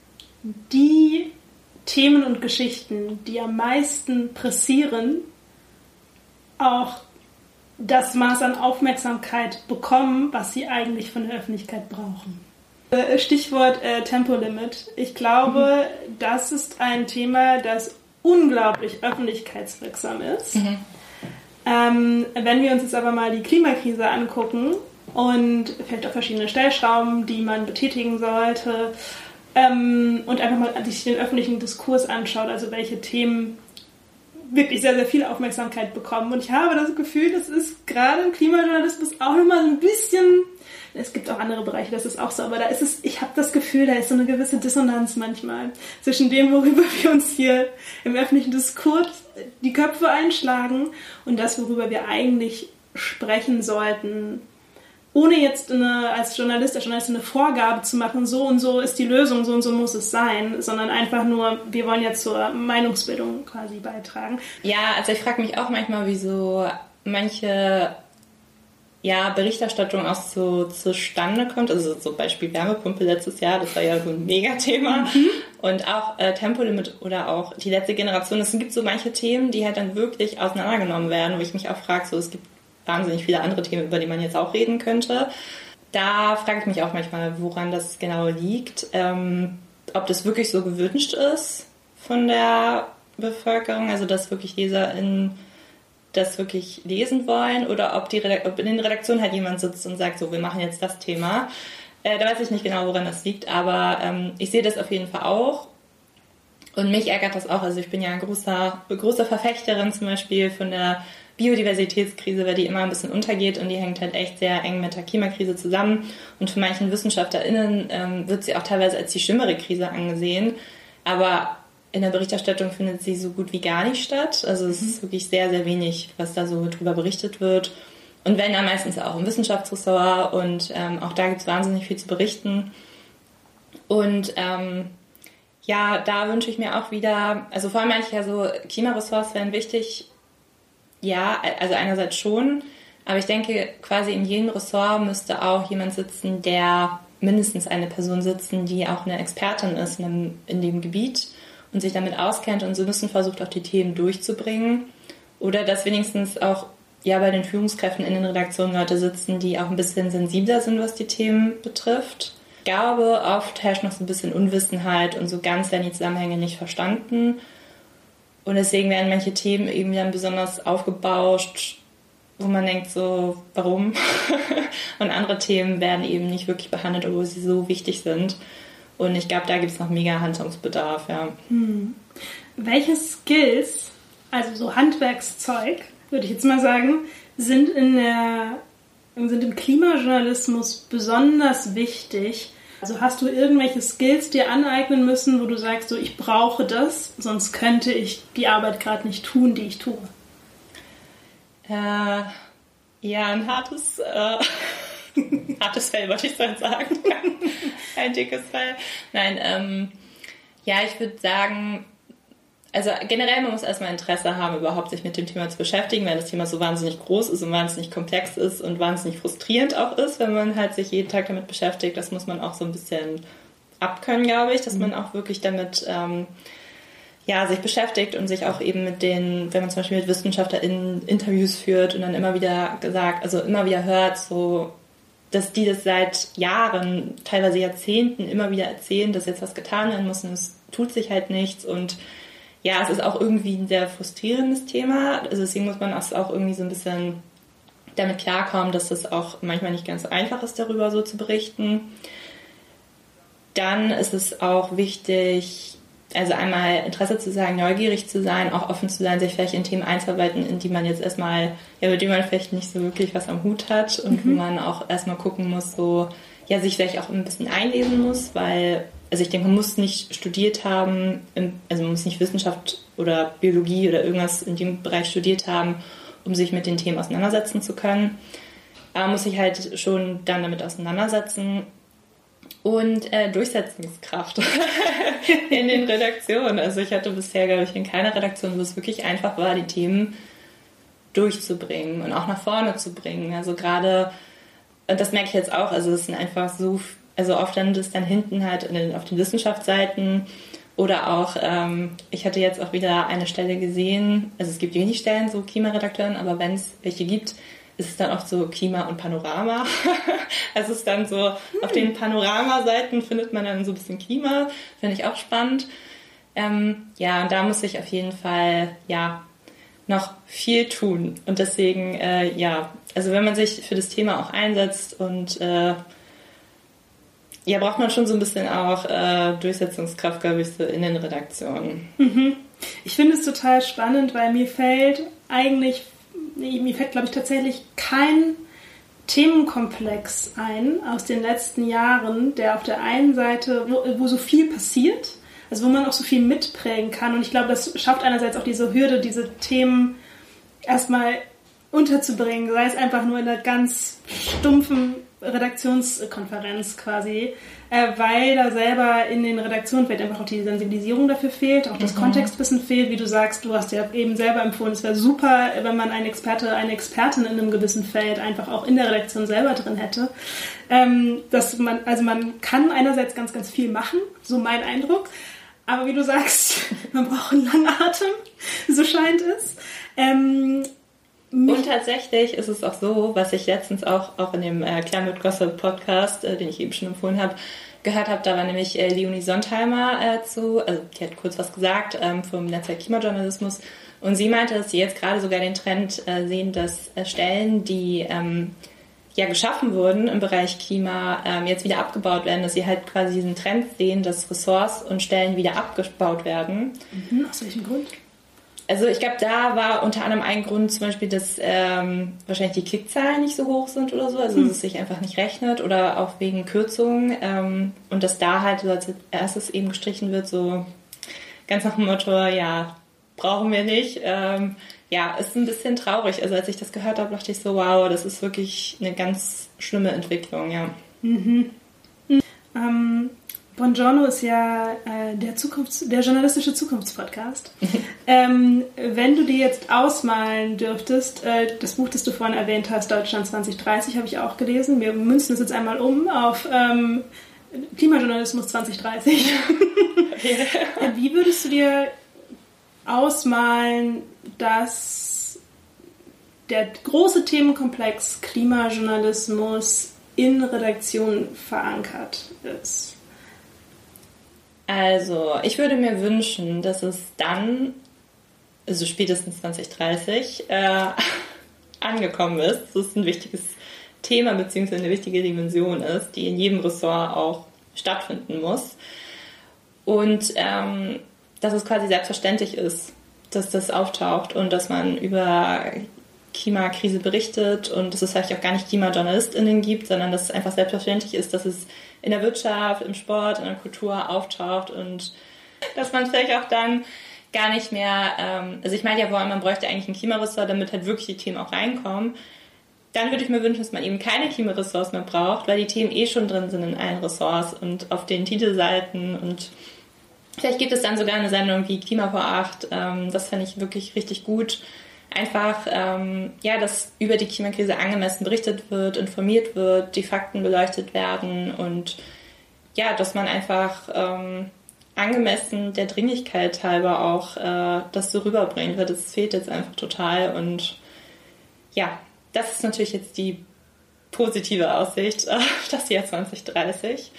die Themen und Geschichten, die am meisten pressieren, auch das Maß an Aufmerksamkeit bekommen, was sie eigentlich von der Öffentlichkeit brauchen? Stichwort äh, Tempolimit. Ich glaube, mhm. das ist ein Thema, das unglaublich öffentlichkeitswirksam ist. Mhm. Ähm, wenn wir uns jetzt aber mal die Klimakrise angucken und vielleicht auch verschiedene Stellschrauben, die man betätigen sollte, ähm, und einfach mal sich den öffentlichen Diskurs anschaut, also welche Themen wirklich sehr, sehr viel Aufmerksamkeit bekommen. Und ich habe das Gefühl, das ist gerade im Klimajournalismus auch nochmal so ein bisschen. Es gibt auch andere Bereiche, das ist auch so, aber da ist es, ich habe das Gefühl, da ist so eine gewisse Dissonanz manchmal zwischen dem, worüber wir uns hier im öffentlichen Diskurs die Köpfe einschlagen und das, worüber wir eigentlich sprechen sollten, ohne jetzt eine, als Journalist, als Journalistin eine Vorgabe zu machen, so und so ist die Lösung, so und so muss es sein, sondern einfach nur, wir wollen jetzt zur Meinungsbildung quasi beitragen. Ja, also ich frage mich auch manchmal, wieso manche ja, Berichterstattung auch so zustande kommt. Also so Beispiel Wärmepumpe letztes Jahr, das war ja so ein Megathema. Mhm. Und auch äh, Tempolimit oder auch die letzte Generation. Es gibt so manche Themen, die halt dann wirklich auseinandergenommen werden, wo ich mich auch frage, so es gibt wahnsinnig viele andere Themen, über die man jetzt auch reden könnte. Da frage ich mich auch manchmal, woran das genau liegt. Ähm, ob das wirklich so gewünscht ist von der Bevölkerung, also dass wirklich LeserInnen das wirklich lesen wollen oder ob, die Redakt- ob in den Redaktionen halt jemand sitzt und sagt, so, wir machen jetzt das Thema. Äh, da weiß ich nicht genau, woran das liegt, aber ähm, ich sehe das auf jeden Fall auch und mich ärgert das auch. Also ich bin ja ein großer, großer Verfechterin zum Beispiel von der Biodiversitätskrise, weil die immer ein bisschen untergeht und die hängt halt echt sehr eng mit der Klimakrise zusammen und von manchen WissenschaftlerInnen ähm, wird sie auch teilweise als die schlimmere Krise angesehen, aber in der Berichterstattung findet sie so gut wie gar nicht statt. Also es ist wirklich sehr, sehr wenig, was da so drüber berichtet wird. Und wenn, dann meistens auch im Wissenschaftsressort. Und ähm, auch da gibt es wahnsinnig viel zu berichten. Und ähm, ja, da wünsche ich mir auch wieder, also vor allem manche ja so, Klimaressorts wären wichtig. Ja, also einerseits schon. Aber ich denke, quasi in jedem Ressort müsste auch jemand sitzen, der mindestens eine Person sitzen, die auch eine Expertin ist in dem, in dem Gebiet und sich damit auskennt und so ein bisschen versucht, auch die Themen durchzubringen. Oder dass wenigstens auch ja bei den Führungskräften in den Redaktionen Leute sitzen, die auch ein bisschen sensibler sind, was die Themen betrifft. Ich glaube, oft herrscht noch so ein bisschen Unwissenheit und so ganz werden die Zusammenhänge nicht verstanden. Und deswegen werden manche Themen eben dann besonders aufgebauscht, wo man denkt so, warum? Und andere Themen werden eben nicht wirklich behandelt, obwohl sie so wichtig sind. Und ich glaube, da gibt es noch mega Handlungsbedarf, ja. Hm. Welche Skills, also so Handwerkszeug, würde ich jetzt mal sagen, sind, in der, sind im Klimajournalismus besonders wichtig? Also hast du irgendwelche Skills dir aneignen müssen, wo du sagst, so ich brauche das, sonst könnte ich die Arbeit gerade nicht tun, die ich tue? Äh, Ja, ein hartes, äh, hartes Fell, wollte ich dann sagen. Ein dickes Fell. Nein, ähm, ja, ich würde sagen, also generell, man muss erstmal Interesse haben, überhaupt sich mit dem Thema zu beschäftigen, weil das Thema so wahnsinnig groß ist und wahnsinnig komplex ist und wahnsinnig frustrierend auch ist, wenn man halt sich jeden Tag damit beschäftigt. Das muss man auch so ein bisschen abkönnen, glaube ich, dass man auch wirklich damit ähm, ja, sich beschäftigt und sich auch eben mit den, wenn man zum Beispiel mit WissenschaftlerInnen Interviews führt und dann immer wieder gesagt, also immer wieder hört, so, dass die das seit Jahren, teilweise Jahrzehnten immer wieder erzählen, dass jetzt was getan werden muss und es tut sich halt nichts und ja, es ist auch irgendwie ein sehr frustrierendes Thema, also deswegen muss man auch irgendwie so ein bisschen damit klarkommen, dass es auch manchmal nicht ganz so einfach ist, darüber so zu berichten. Dann ist es auch wichtig, also einmal Interesse zu sein, neugierig zu sein, auch offen zu sein, sich vielleicht in Themen einzuarbeiten, in die man jetzt erstmal, ja, mit denen man vielleicht nicht so wirklich was am Hut hat und mhm. wo man auch erstmal gucken muss, so, ja, sich vielleicht auch ein bisschen einlesen muss, weil, also ich denke, man muss nicht studiert haben, also man muss nicht Wissenschaft oder Biologie oder irgendwas in dem Bereich studiert haben, um sich mit den Themen auseinandersetzen zu können. Aber man muss sich halt schon dann damit auseinandersetzen. Und äh, Durchsetzungskraft in den Redaktionen. Also ich hatte bisher, glaube ich, in keiner Redaktion, wo es wirklich einfach war, die Themen durchzubringen und auch nach vorne zu bringen. Also gerade, und das merke ich jetzt auch, also es sind einfach so, also oft landet es dann hinten halt in den, auf den Wissenschaftsseiten oder auch, ähm, ich hatte jetzt auch wieder eine Stelle gesehen, also es gibt wenig Stellen, so Klimaredakteuren, aber wenn es welche gibt, ist es dann oft so Klima und Panorama. Also es ist dann so, hm. auf den Panorama-Seiten findet man dann so ein bisschen Klima, finde ich auch spannend. Ähm, ja, und da muss ich auf jeden Fall, ja, noch viel tun. Und deswegen, äh, ja, also wenn man sich für das Thema auch einsetzt und äh, ja, braucht man schon so ein bisschen auch äh, Durchsetzungskraft, glaube ich, so in den Redaktionen. Mhm. Ich finde es total spannend, weil mir fällt eigentlich Mir fällt, glaube ich, tatsächlich kein Themenkomplex ein aus den letzten Jahren, der auf der einen Seite, wo, wo so viel passiert, also wo man auch so viel mitprägen kann. Und ich glaube, das schafft einerseits auch diese Hürde, diese Themen erstmal unterzubringen, sei es einfach nur in einer ganz stumpfen Redaktionskonferenz quasi, äh, weil da selber in den Redaktionen vielleicht einfach auch die Sensibilisierung dafür fehlt, auch das mhm. Kontextwissen fehlt, wie du sagst, du hast ja eben selber empfohlen, es wäre super, wenn man einen Experte, eine Expertin in einem gewissen Feld einfach auch in der Redaktion selber drin hätte. Ähm, dass man, also man kann einerseits ganz, ganz viel machen, so mein Eindruck, aber wie du sagst, man braucht einen langen Atem, so scheint es. Ähm, Und tatsächlich ist es auch so, was ich letztens auch, auch in dem äh, Climate Gossip Podcast, äh, den ich eben schon empfohlen habe, gehört habe, da war nämlich äh, Leonie Sontheimer äh, zu, also die hat kurz was gesagt ähm, vom Netzwerk Klimajournalismus und sie meinte, dass sie jetzt gerade sogar den Trend äh, sehen, dass äh, Stellen, die ähm, ja geschaffen wurden im Bereich Klima, ähm, jetzt wieder abgebaut werden, dass sie halt quasi diesen Trend sehen, dass Ressorts und Stellen wieder abgebaut werden. Mhm, aus welchem Grund? Also ich glaube, da war unter anderem ein Grund zum Beispiel, dass ähm, wahrscheinlich die Klickzahlen nicht so hoch sind oder so, also hm. dass es sich einfach nicht rechnet oder auch wegen Kürzungen ähm, und dass da halt so als erstes eben gestrichen wird, so ganz nach dem Motto, ja, brauchen wir nicht. Ähm, ja, ist ein bisschen traurig. Also als ich das gehört habe, dachte ich so, wow, das ist wirklich eine ganz schlimme Entwicklung, ja. Mhm. Mhm. Ähm Buongiorno ist ja äh, der, Zukunfts-, der journalistische Zukunftspodcast. ähm, wenn du dir jetzt ausmalen dürftest, äh, das Buch, das du vorhin erwähnt hast, Deutschland zwanzig dreißig, habe ich auch gelesen. Wir münzen es jetzt einmal um auf ähm, Klimajournalismus zwanzig dreißig. Wie würdest du dir ausmalen, dass der große Themenkomplex Klimajournalismus in Redaktionen verankert ist? Also, ich würde mir wünschen, dass es dann, also spätestens zwanzig dreißig, äh, angekommen ist, dass es ein wichtiges Thema bzw. eine wichtige Dimension ist, die in jedem Ressort auch stattfinden muss. Und ähm, dass es quasi selbstverständlich ist, dass das auftaucht und dass man über Klimakrise berichtet und dass es vielleicht auch gar nicht KlimajournalistInnen gibt, sondern dass es einfach selbstverständlich ist, dass es in der Wirtschaft, im Sport, in der Kultur auftaucht und dass man vielleicht auch dann gar nicht mehr, ähm, also ich meine ja, man bräuchte eigentlich ein Klimaressort, damit halt wirklich die Themen auch reinkommen, dann würde ich mir wünschen, dass man eben keine Klimaressorts mehr braucht, weil die Themen eh schon drin sind in allen Ressorts und auf den Titelseiten. Und vielleicht gibt es dann sogar eine Sendung wie Klima vor acht. Ähm, das fände ich wirklich richtig gut. Einfach, ähm, ja, dass über die Klimakrise angemessen berichtet wird, informiert wird, die Fakten beleuchtet werden und ja, dass man einfach ähm, angemessen der Dringlichkeit halber auch äh, das so rüberbringt, weil das fehlt jetzt einfach total. Und ja, das ist natürlich jetzt die positive Aussicht auf das Jahr zwanzig dreißig.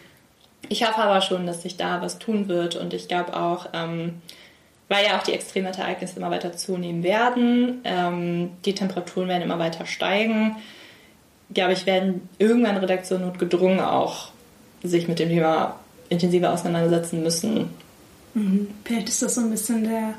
Ich hoffe aber schon, dass sich da was tun wird und ich glaube auch, ähm, weil ja auch die Extremwetterereignisse immer weiter zunehmen werden, ähm, die Temperaturen werden immer weiter steigen, glaube ich, werden irgendwann Redaktionen notgedrungen auch sich mit dem Thema intensiver auseinandersetzen müssen. Mhm. Vielleicht ist das so ein bisschen der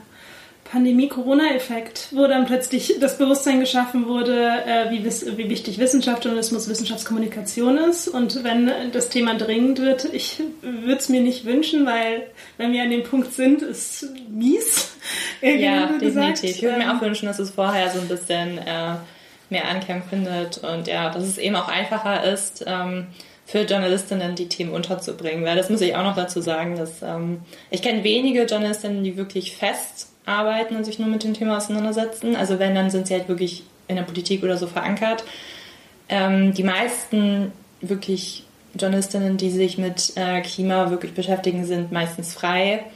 Pandemie-Corona-Effekt, wo dann plötzlich das Bewusstsein geschaffen wurde, äh, wie, wie wichtig Wissenschaft, Journalismus, Wissenschaftskommunikation ist. Und wenn das Thema dringend wird, ich würde es mir nicht wünschen, weil wenn wir an dem Punkt sind, ist mies. Ja, definitiv. Ich würde mir auch wünschen, dass es vorher so ein bisschen äh, mehr Anklang findet und ja, dass es eben auch einfacher ist, ähm, für Journalistinnen die Themen unterzubringen. Weil das muss ich auch noch dazu sagen, dass ähm, ich kenne wenige Journalistinnen, die wirklich fest arbeiten und sich nur mit dem Thema auseinandersetzen. Also wenn, dann sind sie halt wirklich in der Politik oder so verankert. Ähm, die meisten wirklich Journalistinnen, die sich mit äh, Klima wirklich beschäftigen, sind meistens frei,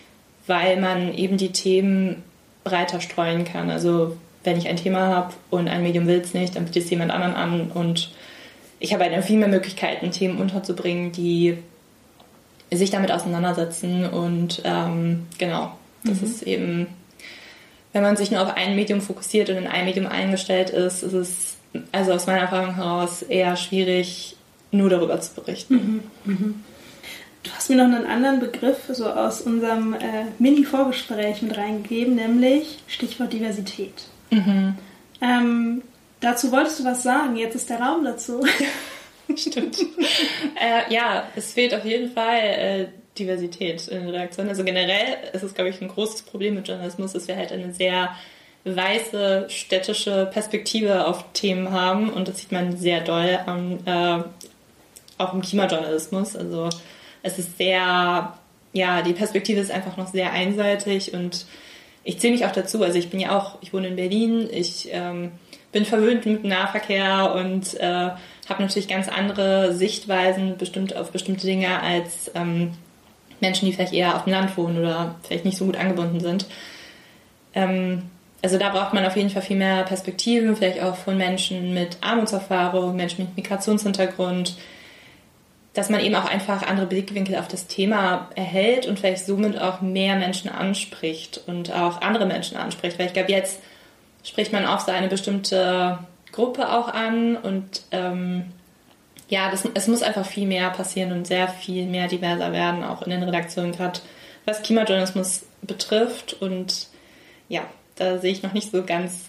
weil man eben die Themen breiter streuen kann. Also wenn ich ein Thema habe und ein Medium will es nicht, dann bietet es jemand anderen an und ich habe halt viel mehr Möglichkeiten, Themen unterzubringen, die sich damit auseinandersetzen und ähm, genau. Das mhm. ist eben, wenn man sich nur auf ein Medium fokussiert und in ein Medium eingestellt ist, ist es also aus meiner Erfahrung heraus eher schwierig, nur darüber zu berichten. Mhm. Mhm. Du hast mir noch einen anderen Begriff so aus unserem äh, Mini-Vorgespräch mit reingegeben, nämlich Stichwort Diversität. Mhm. Ähm, dazu wolltest du was sagen, jetzt ist der Raum dazu. Stimmt. äh, ja, es fehlt auf jeden Fall äh, Diversität in Redaktionen. Also generell ist es, glaube ich, ein großes Problem mit Journalismus, dass wir halt eine sehr weiße, städtische Perspektive auf Themen haben und das sieht man sehr doll am, äh, auch im Klimajournalismus. Also es ist sehr, ja, die Perspektive ist einfach noch sehr einseitig und ich zähle mich auch dazu. Also ich bin ja auch, ich wohne in Berlin, ich ähm, bin verwöhnt mit dem Nahverkehr und äh, habe natürlich ganz andere Sichtweisen bestimmt auf bestimmte Dinge als ähm, Menschen, die vielleicht eher auf dem Land wohnen oder vielleicht nicht so gut angebunden sind. Ähm, also da braucht man auf jeden Fall viel mehr Perspektiven, vielleicht auch von Menschen mit Armutserfahrung, Menschen mit Migrationshintergrund, dass man eben auch einfach andere Blickwinkel auf das Thema erhält und vielleicht somit auch mehr Menschen anspricht und auch andere Menschen anspricht. Weil ich glaube, jetzt spricht man auch so eine bestimmte Gruppe auch an und ähm, ja, das, es muss einfach viel mehr passieren und sehr viel mehr diverser werden, auch in den Redaktionen, gerade was Klimajournalismus betrifft. Und ja, da sehe ich noch nicht so ganz,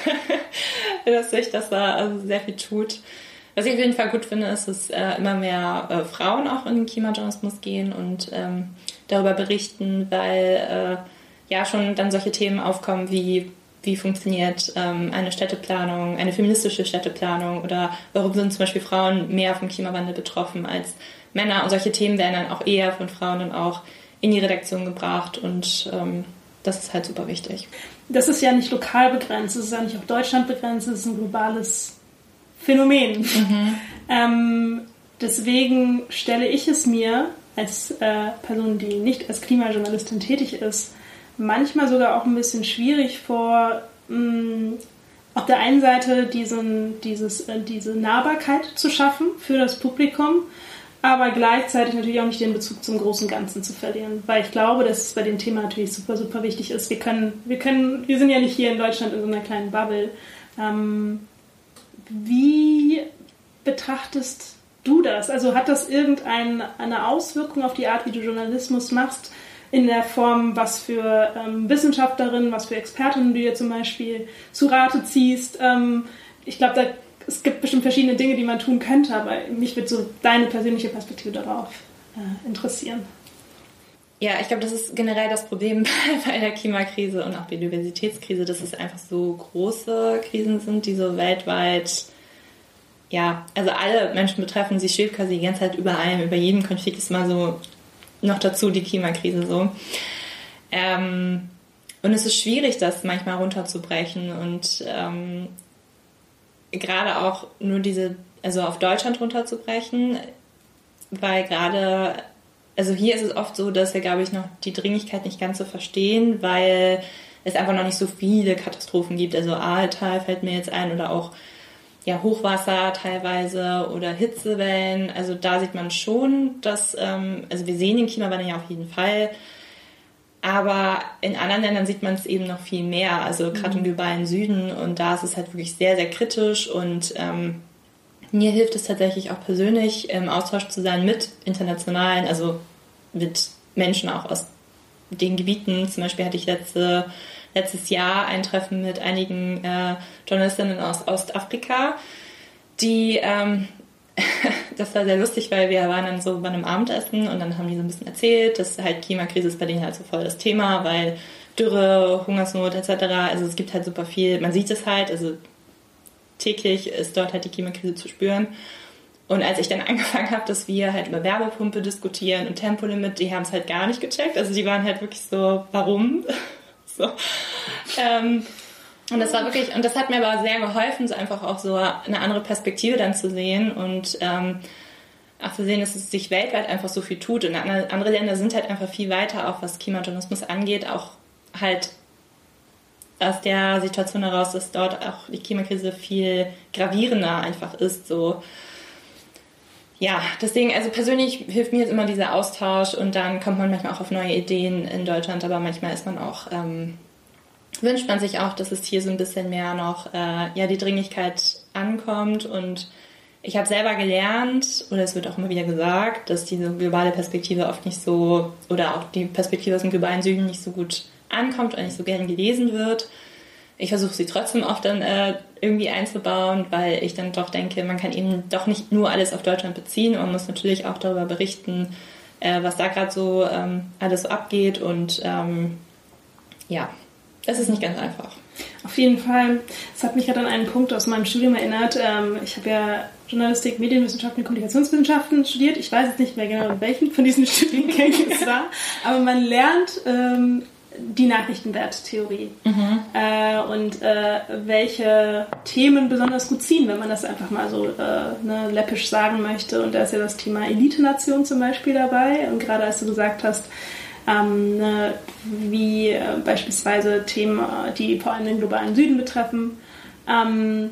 dass sich das da also sehr viel tut. Was ich auf jeden Fall gut finde, ist, dass äh, immer mehr äh, Frauen auch in den Klimajournalismus gehen und ähm, darüber berichten, weil äh, ja schon dann solche Themen aufkommen wie wie funktioniert ähm, eine Städteplanung, eine feministische Städteplanung oder warum sind zum Beispiel Frauen mehr vom Klimawandel betroffen als Männer und solche Themen werden dann auch eher von Frauen dann auch in die Redaktion gebracht und ähm, das ist halt super wichtig. Das ist ja nicht lokal begrenzt, es ist ja nicht auf Deutschland begrenzt, es ist ein globales Phänomen. Mhm. Ähm, deswegen stelle ich es mir als äh, Person, die nicht als Klimajournalistin tätig ist, manchmal sogar auch ein bisschen schwierig vor, mh, auf der einen Seite diesen, dieses, äh, diese Nahbarkeit zu schaffen für das Publikum, aber gleichzeitig natürlich auch nicht den Bezug zum großen Ganzen zu verlieren, weil ich glaube, dass es bei dem Thema natürlich super, super wichtig ist. Wir können, wir können, wir sind ja nicht hier in Deutschland in so einer kleinen Bubble. Ähm, wie betrachtest du das? Also hat das irgendeine Auswirkung auf die Art, wie du Journalismus machst? In der Form, was für ähm, Wissenschaftlerinnen, was für Expertinnen du dir zum Beispiel zu Rate ziehst. Ähm, ich glaube, es gibt bestimmt verschiedene Dinge, die man tun könnte, aber mich würde so deine persönliche Perspektive darauf äh, interessieren. Ja, ich glaube, das ist generell das Problem bei der Klimakrise und auch Biodiversitätskrise, dass es einfach so große Krisen sind, die so weltweit, ja, also alle Menschen betreffen. Sie schwebt quasi die ganze Zeit über allem, über jedem Konflikt ist mal so noch dazu die Klimakrise so. Ähm, und es ist schwierig, das manchmal runterzubrechen und ähm, gerade auch nur diese, also auf Deutschland runterzubrechen, weil gerade, also hier ist es oft so, dass wir, glaube ich, noch die Dringlichkeit nicht ganz so verstehen, weil es einfach noch nicht so viele Katastrophen gibt. Also Ahrtal fällt mir jetzt ein oder auch ja, Hochwasser teilweise oder Hitzewellen. Also da sieht man schon, dass, ähm, also wir sehen den Klimawandel ja auf jeden Fall, aber in anderen Ländern sieht man es eben noch viel mehr, also gerade im globalen Süden, und da ist es halt wirklich sehr, sehr kritisch und ähm, mir hilft es tatsächlich auch persönlich, im Austausch zu sein mit internationalen, also mit Menschen auch aus den Gebieten. Zum Beispiel hatte ich letzte, letztes Jahr ein Treffen mit einigen äh, Journalistinnen aus Ostafrika, die, ähm, das war sehr lustig, weil wir waren dann so bei einem Abendessen und dann haben die so ein bisschen erzählt, dass halt Klimakrise ist bei denen halt so voll das Thema, weil Dürre, Hungersnot et cetera. Also es gibt halt super viel, man sieht es halt, also täglich ist dort halt die Klimakrise zu spüren. Und als ich dann angefangen habe, dass wir halt über Wärmepumpe diskutieren und Tempolimit, die haben es halt gar nicht gecheckt. Also die waren halt wirklich so, warum? so. Ähm, und das war wirklich, und das hat mir aber sehr geholfen, so einfach auch so eine andere Perspektive dann zu sehen und ähm, auch zu sehen, dass es sich weltweit einfach so viel tut. Und andere Länder sind halt einfach viel weiter, auch was Klimajournalismus angeht, auch halt aus der Situation heraus, dass dort auch die Klimakrise viel gravierender einfach ist. So. Ja, deswegen, also persönlich hilft mir jetzt immer dieser Austausch und dann kommt man manchmal auch auf neue Ideen in Deutschland, aber manchmal ist man auch, ähm, wünscht man sich auch, dass es hier so ein bisschen mehr noch, äh, ja, die Dringlichkeit ankommt. Und ich habe selber gelernt, oder es wird auch immer wieder gesagt, dass diese globale Perspektive oft nicht so, oder auch die Perspektive aus dem globalen Süden nicht so gut ankommt oder nicht so gern gelesen wird. Ich versuche sie trotzdem oft dann äh, irgendwie einzubauen, weil ich dann doch denke, man kann eben doch nicht nur alles auf Deutschland beziehen. Man muss natürlich auch darüber berichten, äh, was da gerade so ähm, alles so abgeht. Und ähm, ja, das ist nicht ganz einfach. Auf jeden Fall. Das hat mich gerade an einen Punkt aus meinem Studium erinnert. Ähm, ich habe ja Journalistik, Medienwissenschaften und Kommunikationswissenschaften studiert. Ich weiß jetzt nicht mehr genau, in welchen von diesen Studiengängen es war. Aber man lernt ähm, die Nachrichtenwerttheorie mhm. äh, und äh, welche Themen besonders gut ziehen, wenn man das einfach mal so äh, ne, läppisch sagen möchte. Und da ist ja das Thema Elitenation zum Beispiel dabei. Und gerade als du gesagt hast, ähm, ne, wie äh, beispielsweise Themen, die vor allem den globalen Süden betreffen, ähm,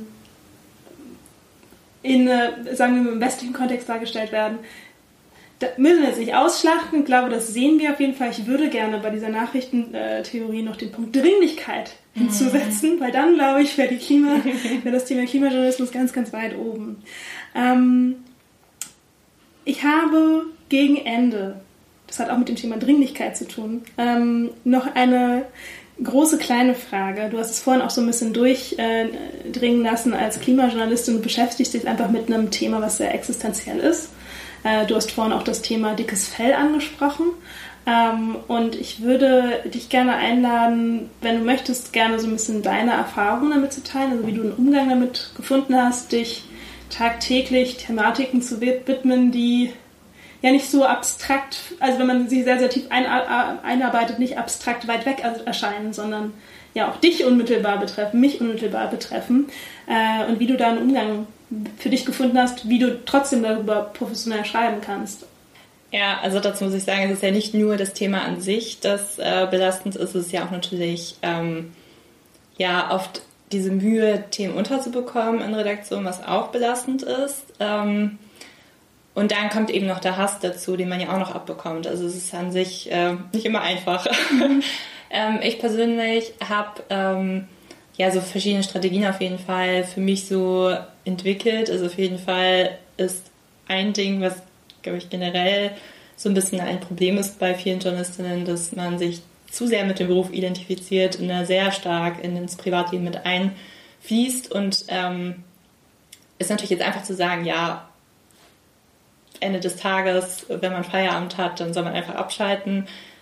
in, äh, sagen wir, im westlichen Kontext dargestellt werden. Da müssen wir jetzt nicht ausschlachten. Ich glaube, das sehen wir auf jeden Fall. Ich würde gerne bei dieser Nachrichtentheorie noch den Punkt Dringlichkeit hinzusetzen, mhm. weil dann, glaube ich, wäre die Klima, wäre das Thema Klimajournalismus ganz, ganz weit oben. Ähm, ich habe gegen Ende, das hat auch mit dem Thema Dringlichkeit zu tun, ähm, noch eine große kleine Frage. Du hast es vorhin auch so ein bisschen durchdringen lassen als Klimajournalistin. Du beschäftigst dich einfach mit einem Thema, was sehr existenziell ist. Du hast vorhin auch das Thema dickes Fell angesprochen. Und ich würde dich gerne einladen, wenn du möchtest, gerne so ein bisschen deine Erfahrungen damit zu teilen, also wie du einen Umgang damit gefunden hast, dich tagtäglich Thematiken zu widmen, die ja nicht so abstrakt, also wenn man sie sehr, sehr tief einarbeitet, nicht abstrakt weit weg erscheinen, sondern ja auch dich unmittelbar betreffen, mich unmittelbar betreffen. Und wie du da einen Umgang für dich gefunden hast, wie du trotzdem darüber professionell schreiben kannst. Ja, also dazu muss ich sagen, es ist ja nicht nur das Thema an sich, das äh, belastend ist, es ist ja auch natürlich ähm, ja oft diese Mühe, Themen unterzubekommen in Redaktion, was auch belastend ist. Ähm, und dann kommt eben noch der Hass dazu, den man ja auch noch abbekommt. Also es ist an sich äh, nicht immer einfach. Mhm. ähm, ich persönlich habe ähm, ja so verschiedene Strategien auf jeden Fall für mich so entwickelt. Also auf jeden Fall ist ein Ding, was, glaube ich, generell so ein bisschen ein Problem ist bei vielen Journalistinnen, dass man sich zu sehr mit dem Beruf identifiziert und da sehr stark in ins Privatleben mit einfließt. Und ähm, ist natürlich jetzt einfach zu sagen, ja, Ende des Tages, wenn man Feierabend hat, dann soll man einfach abschalten.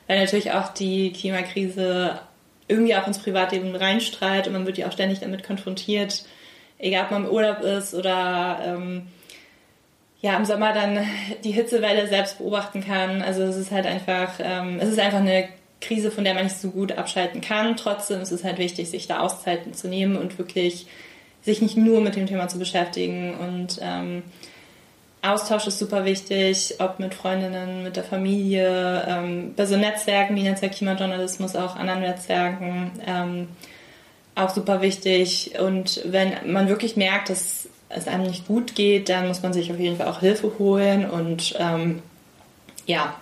weil natürlich auch die Klimakrise irgendwie auch ins Privatleben reinstrahlt und man wird ja auch ständig damit konfrontiert, egal ob man im Urlaub ist oder ähm, ja im Sommer dann die Hitzewelle selbst beobachten kann. Also es ist halt einfach, ähm, es ist einfach eine Krise, von der man nicht so gut abschalten kann. Trotzdem ist es halt wichtig, sich da Auszeiten zu nehmen und wirklich sich nicht nur mit dem Thema zu beschäftigen. Und ähm, Austausch ist super wichtig, ob mit Freundinnen, mit der Familie, ähm, bei so Netzwerken wie Netzwerk Klimajournalismus, auch anderen Netzwerken, ähm, auch super wichtig. Und wenn man wirklich merkt, dass es einem nicht gut geht, dann muss man sich auf jeden Fall auch Hilfe holen. Und ähm, ja,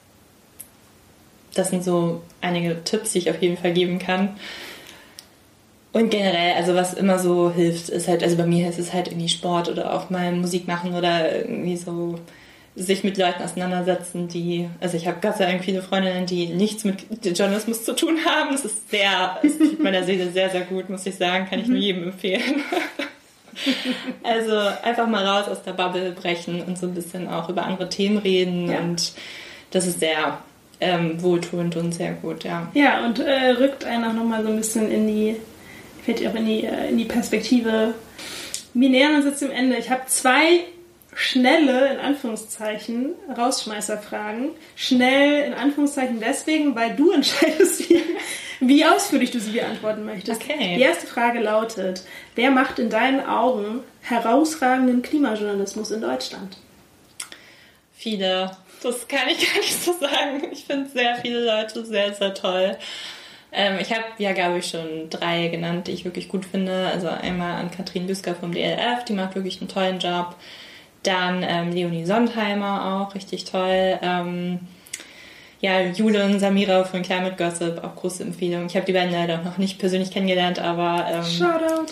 das sind so einige Tipps, die ich auf jeden Fall geben kann. Und generell, also was immer so hilft, ist halt, also bei mir ist es halt irgendwie Sport oder auch mal Musik machen oder irgendwie so sich mit Leuten auseinandersetzen, die, also ich habe Gott sei Dank viele Freundinnen, die nichts mit Journalismus zu tun haben. Das ist sehr, es tut meiner Seele sehr, sehr gut, muss ich sagen, kann ich nur jedem empfehlen. Also einfach mal raus aus der Bubble brechen und so ein bisschen auch über andere Themen reden ja. Und das ist sehr ähm, wohltuend und sehr gut, ja. Ja, und äh, rückt einen auch nochmal so ein bisschen in die fällt auch in die, in die Perspektive. Wir nähern uns jetzt dem Ende. Ich habe zwei schnelle, in Anführungszeichen, Rausschmeißerfragen. Schnell, in Anführungszeichen, deswegen, weil du entscheidest, wie, wie ausführlich du sie beantworten möchtest. Okay. Die erste Frage lautet, wer macht in deinen Augen herausragenden Klimajournalismus in Deutschland? Viele. Das kann ich gar nicht so sagen. Ich finde sehr viele Leute sehr, sehr toll. Ähm, ich habe ja, glaube ich, schon drei genannt, die ich wirklich gut finde. Also einmal an Katrin Büsker vom D L F, die macht wirklich einen tollen Job. Dann ähm, Leonie Sontheimer auch, richtig toll. Ähm, ja, Jule und Samira von Climate Gossip, auch große Empfehlung. Ich habe die beiden leider noch nicht persönlich kennengelernt, aber ähm, Shoutout!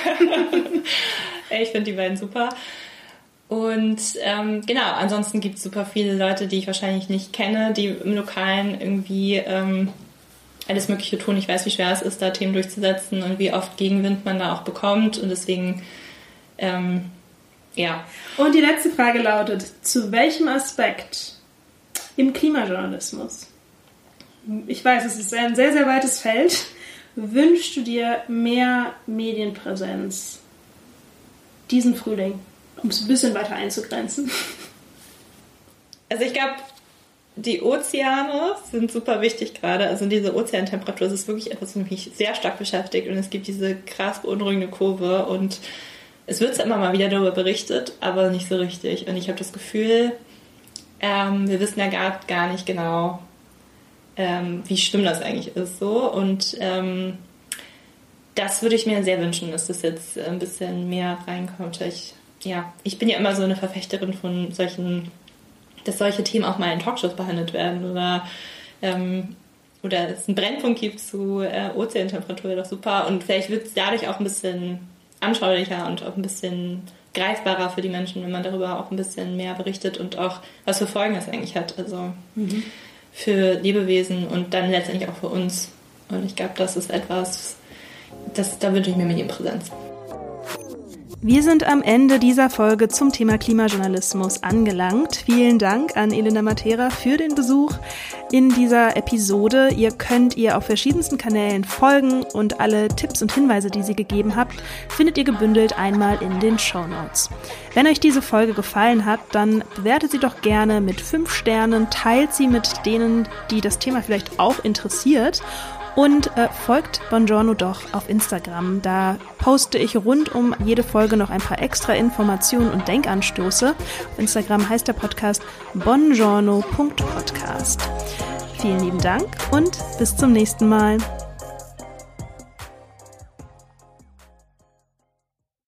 Ich finde die beiden super. Und ähm, genau, ansonsten gibt es super viele Leute, die ich wahrscheinlich nicht kenne, die im Lokalen irgendwie ähm, alles Mögliche tun. Ich weiß, wie schwer es ist, da Themen durchzusetzen und wie oft Gegenwind man da auch bekommt. Und deswegen, ähm, ja. Und die letzte Frage lautet, zu welchem Aspekt im Klimajournalismus, ich weiß, es ist ein sehr, sehr weites Feld, wünschst du dir mehr Medienpräsenz diesen Frühling, um es ein bisschen weiter einzugrenzen? Also ich glaube, die Ozeane sind super wichtig gerade. Also diese Ozeantemperatur, das ist wirklich etwas, was mich sehr stark beschäftigt. Und es gibt diese krass beunruhigende Kurve. Und es wird zwar immer mal wieder darüber berichtet, aber nicht so richtig. Und ich habe das Gefühl, ähm, wir wissen ja gar, gar nicht genau, ähm, wie schlimm das eigentlich ist. So. Und ähm, das würde ich mir sehr wünschen, dass das jetzt ein bisschen mehr reinkommt. Ich, ja, ich bin ja immer so eine Verfechterin von solchen, dass solche Themen auch mal in Talkshows behandelt werden oder, ähm, oder es einen Brennpunkt gibt zu äh, Ozeantemperatur, wäre doch super. Und vielleicht wird es dadurch auch ein bisschen anschaulicher und auch ein bisschen greifbarer für die Menschen, wenn man darüber auch ein bisschen mehr berichtet und auch, was für Folgen das eigentlich hat. Also mhm. für Lebewesen und dann letztendlich auch für uns. Und ich glaube, das ist etwas, das, da wünsche ich mir Medienpräsenz. Wir sind am Ende dieser Folge zum Thema Klimajournalismus angelangt. Vielen Dank an Elena Matera für den Besuch in dieser Episode. Ihr könnt ihr auf verschiedensten Kanälen folgen und alle Tipps und Hinweise, die sie gegeben habt, findet ihr gebündelt einmal in den Shownotes. Wenn euch diese Folge gefallen hat, dann bewertet sie doch gerne mit fünf Sternen, teilt sie mit denen, die das Thema vielleicht auch interessiert. Und äh, folgt Buongiorno doch auf Instagram. Da poste ich rund um jede Folge noch ein paar extra Informationen und Denkanstöße. Auf Instagram heißt der Podcast buongiorno punkt podcast. Vielen lieben Dank und bis zum nächsten Mal.